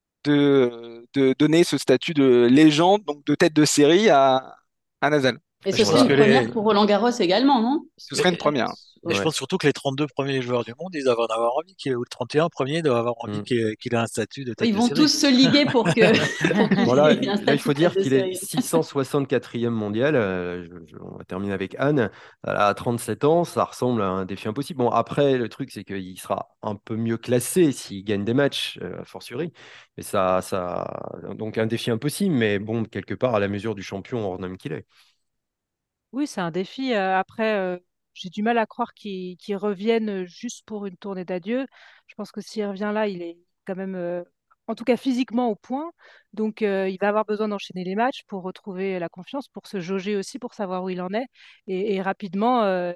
de, de donner ce statut de légende, donc de tête de série à, à Nadal. Et Je ce Donc serait pense voilà, une que première les, pour Roland Garros également, non? ce serait une Euh, première. Et je ouais. Ouais. pense surtout que les trente-deux premiers joueurs du monde, ils doivent en avoir envie, qu'il- ou le trente et un premier doivent avoir envie Mm. qu'il qu'il ait un statut de tête Ils de vont tous série. se liguer pour que pour Bon, qu'il là, ait un là, il statut faut de tête dire de qu'il est série. six cent soixante-quatrième mondial. Euh, je- je- on va terminer avec Anne. Elle a trente-sept ans, ça ressemble à un défi impossible. Bon, après, le truc, c'est qu'il sera un peu mieux classé s'il gagne des matchs, euh, a fortiori. Mais ça, ça, donc un défi impossible, mais bon, quelque part, à la mesure du champion hors norme qu'il est. Oui, c'est un défi. Euh, Après, euh, j'ai du mal à croire qu'il qu'il revienne juste pour une tournée d'adieu. Je pense que s'il revient là, il est quand même, euh, en tout cas physiquement au point. Donc, euh, il va avoir besoin d'enchaîner les matchs pour retrouver la confiance, pour se jauger aussi, pour savoir où il en est. Et, et rapidement, euh,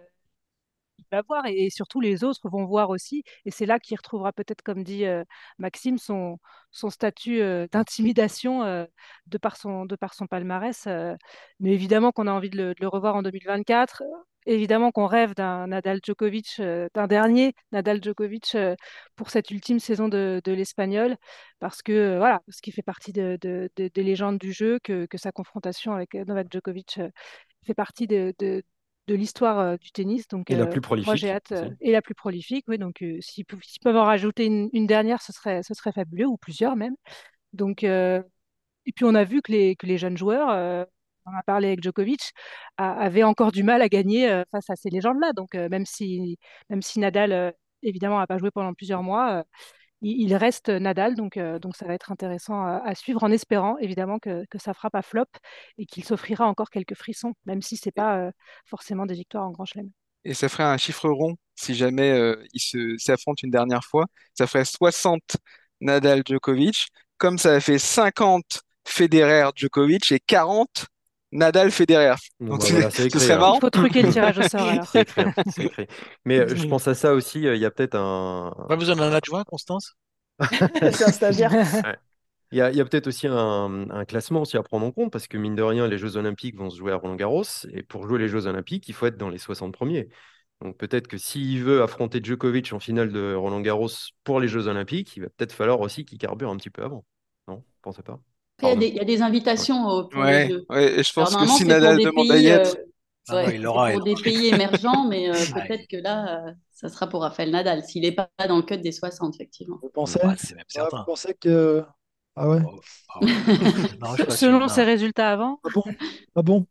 il va voir et, et surtout les autres vont voir aussi. Et c'est là qu'il retrouvera peut-être, comme dit euh, Maxime, son, son statut euh, d'intimidation euh, de par son, de par son palmarès. euh. Mais évidemment qu'on a envie de le, de le revoir en deux mille vingt-quatre. Évidemment qu'on rêve d'un Nadal Djokovic, euh, d'un dernier Nadal Djokovic euh, pour cette ultime saison de, de l'Espagnol, parce que euh, voilà, parce qu'il fait partie de, de- de- des légendes du jeu, que, que sa confrontation avec euh, Novak Djokovic euh, fait partie de, de, de l'histoire euh, du tennis. Donc, Et la euh, plus moi, j'ai prolifique hâte. euh, aussi. et la plus prolifique, oui. Donc, euh, s'ils peuvent, s'ils peuvent en rajouter une, une dernière, ce serait, ce serait fabuleux, ou plusieurs même. Donc, euh, et puis, on a vu que les, que les jeunes joueurs, euh, on en a parlé avec Djokovic, a- avaient encore du mal à gagner euh, face à ces légendes-là. Donc, euh, même si, même si Nadal, euh, évidemment, n'a pas joué pendant plusieurs mois, euh, il, il reste Nadal. Donc, euh, donc, ça va être intéressant à, à suivre en espérant, évidemment, que, que ça frappe à flop et qu'il s'offrira encore quelques frissons, même si c'est pas euh, forcément des victoires en Grand Chelem. Et ça ferait un chiffre rond si jamais euh, ils se s'affrontent une dernière fois. Ça ferait soixante Nadal-Djokovic, comme ça a fait cinquante Federer-Djokovic et quarante Nadal-Federer. Bon, Donc bah c'est- voilà, c'est ce écrit serait alors. Il marrant. faut truquer le tirage au sort alors. C'est écrit, hein, c'est écrit. Mais euh, je pense à ça aussi, euh, il y a peut-être un, Pas besoin d'un adjoint, Constance? C'est un stagiaire. Ouais. Il y a, il y a peut-être aussi un, un classement aussi à prendre en compte, parce que mine de rien, les Jeux Olympiques vont se jouer à Roland-Garros, et pour jouer les Jeux Olympiques, il faut être dans les soixante premiers. Donc peut-être que s'il veut affronter Djokovic en finale de Roland-Garros pour les Jeux Olympiques, il va peut-être falloir aussi qu'il carbure un petit peu avant. Non? Pensez pas? Il y a Pardon. des, il y a des Ouais. invitations euh, pour les Ouais, Jeux. ouais, et je Alors pense que normalement, si c'est pour Nadal des demande à y pays, euh, être, Ah non, ouais, il c'est l'aura, il pour des l'aura. pays émergents, mais euh, Ah, peut-être que là, euh, ça sera pour Rafael Nadal, s'il n'est pas dans le cut des soixante, effectivement. Vous pensez? bah, c'est même Ouais, vous certain. pensez que... Ah ouais? Oh, ah ouais. Non, je suis Se- pas sûr. Selon Non. ses résultats avant, Ah bon? Ah bon?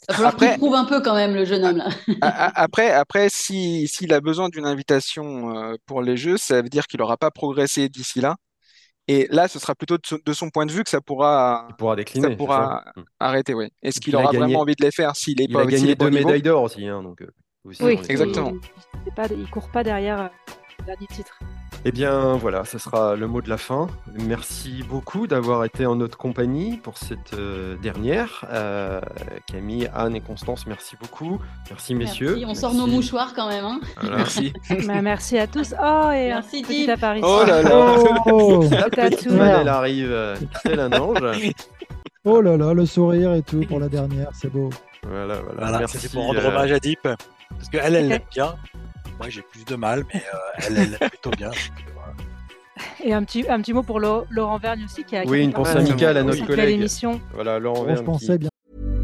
Il va falloir Après, qu'il prouve un peu quand même, le jeune homme là. a- a- après, après, si, s'il a besoin d'une invitation euh, pour les Jeux, ça veut dire qu'il n'aura pas progressé d'ici là. Et là, ce sera plutôt de son, de son point de vue que ça pourra, Il pourra ça décliner, c'est ça. pourra Mm. arrêter, oui. Est-ce Et puis qu'il il a aura vraiment gagné, envie de les faire s'il n'est il a pas, s'il gagné est pas deux au niveau? médailles d'or aussi, hein, donc euh, aussi, Oui, on est- Exactement. il il, pas, il court pas derrière euh, le dernier titre. Eh bien voilà, ce sera le mot de la fin. Merci beaucoup d'avoir été en notre compagnie pour cette euh, dernière. Euh, Camille, Anne et Constance, merci beaucoup. Merci messieurs. Merci. On sort nos Merci. mouchoirs quand même. Hein. Voilà. Merci. Bah, merci à tous. Oh, et un Merci, petit Deep. apparition. Oh là là. Oh, La C'était à petite tout. Anne, elle arrive, euh, tel un ange. oh là là, le sourire et tout pour la dernière, c'est beau. Voilà, voilà. Voilà, Merci. c'était pour rendre euh, hommage à Deep. Parce qu'elle, elle Ok. l'aime bien. Moi, j'ai plus de mal, mais euh, elle, elle l'aime plutôt bien. Et un petit, un petit mot pour Lau- Laurent Vergne aussi qui a, qui a Oui, fait une pensée partie amicale à aussi notre de collègue. l'émission. Voilà, Laurent Oh, je Verne qui- pensais bien.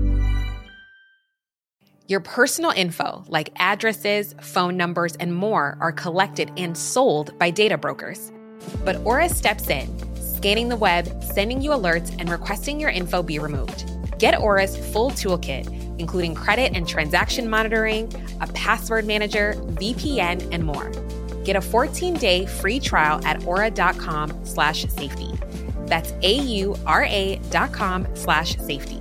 Your personal info, like addresses, phone numbers, and more, are collected and sold by data brokers. But Aura steps in, scanning the web, sending you alerts, and requesting your info be removed. Get Aura's full toolkit, including credit and transaction monitoring, a password manager, V P N, and more. Get a fourteen-day free trial at aura.com slash safety. That's A-U-R-A dot com slash safety.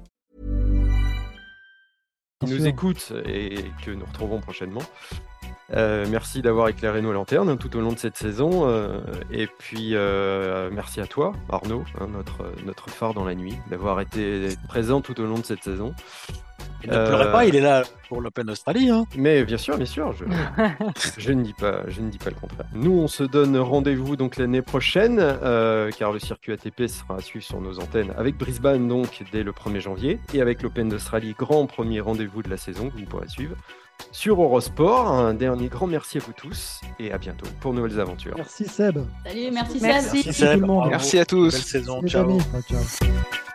qui nous sûr. écoutent et que nous retrouvons prochainement. Euh, merci d'avoir éclairé nos lanternes hein, tout au long de cette saison. euh, et puis, euh, merci à toi, Arnaud, hein, notre, notre phare dans la nuit, d'avoir été présent tout au long de cette saison. Il ne pleurait Euh, pas, il est là pour l'Open Australie. Hein. Mais bien sûr, bien sûr, je, je, ne dis pas, je ne dis pas le contraire. Nous, on se donne rendez-vous donc l'année prochaine, euh, car le circuit A T P sera à suivre sur nos antennes avec Brisbane donc dès le premier janvier et avec l'Open d'Australie, grand premier rendez-vous de la saison que vous pourrez suivre sur Eurosport. Un dernier grand merci à vous tous et à bientôt pour de nouvelles aventures. Merci Seb. Salut, merci, Merci. Seb. Merci tout le monde. bravo. Merci à tous. Belle saison, Les ciao. amis. Ciao.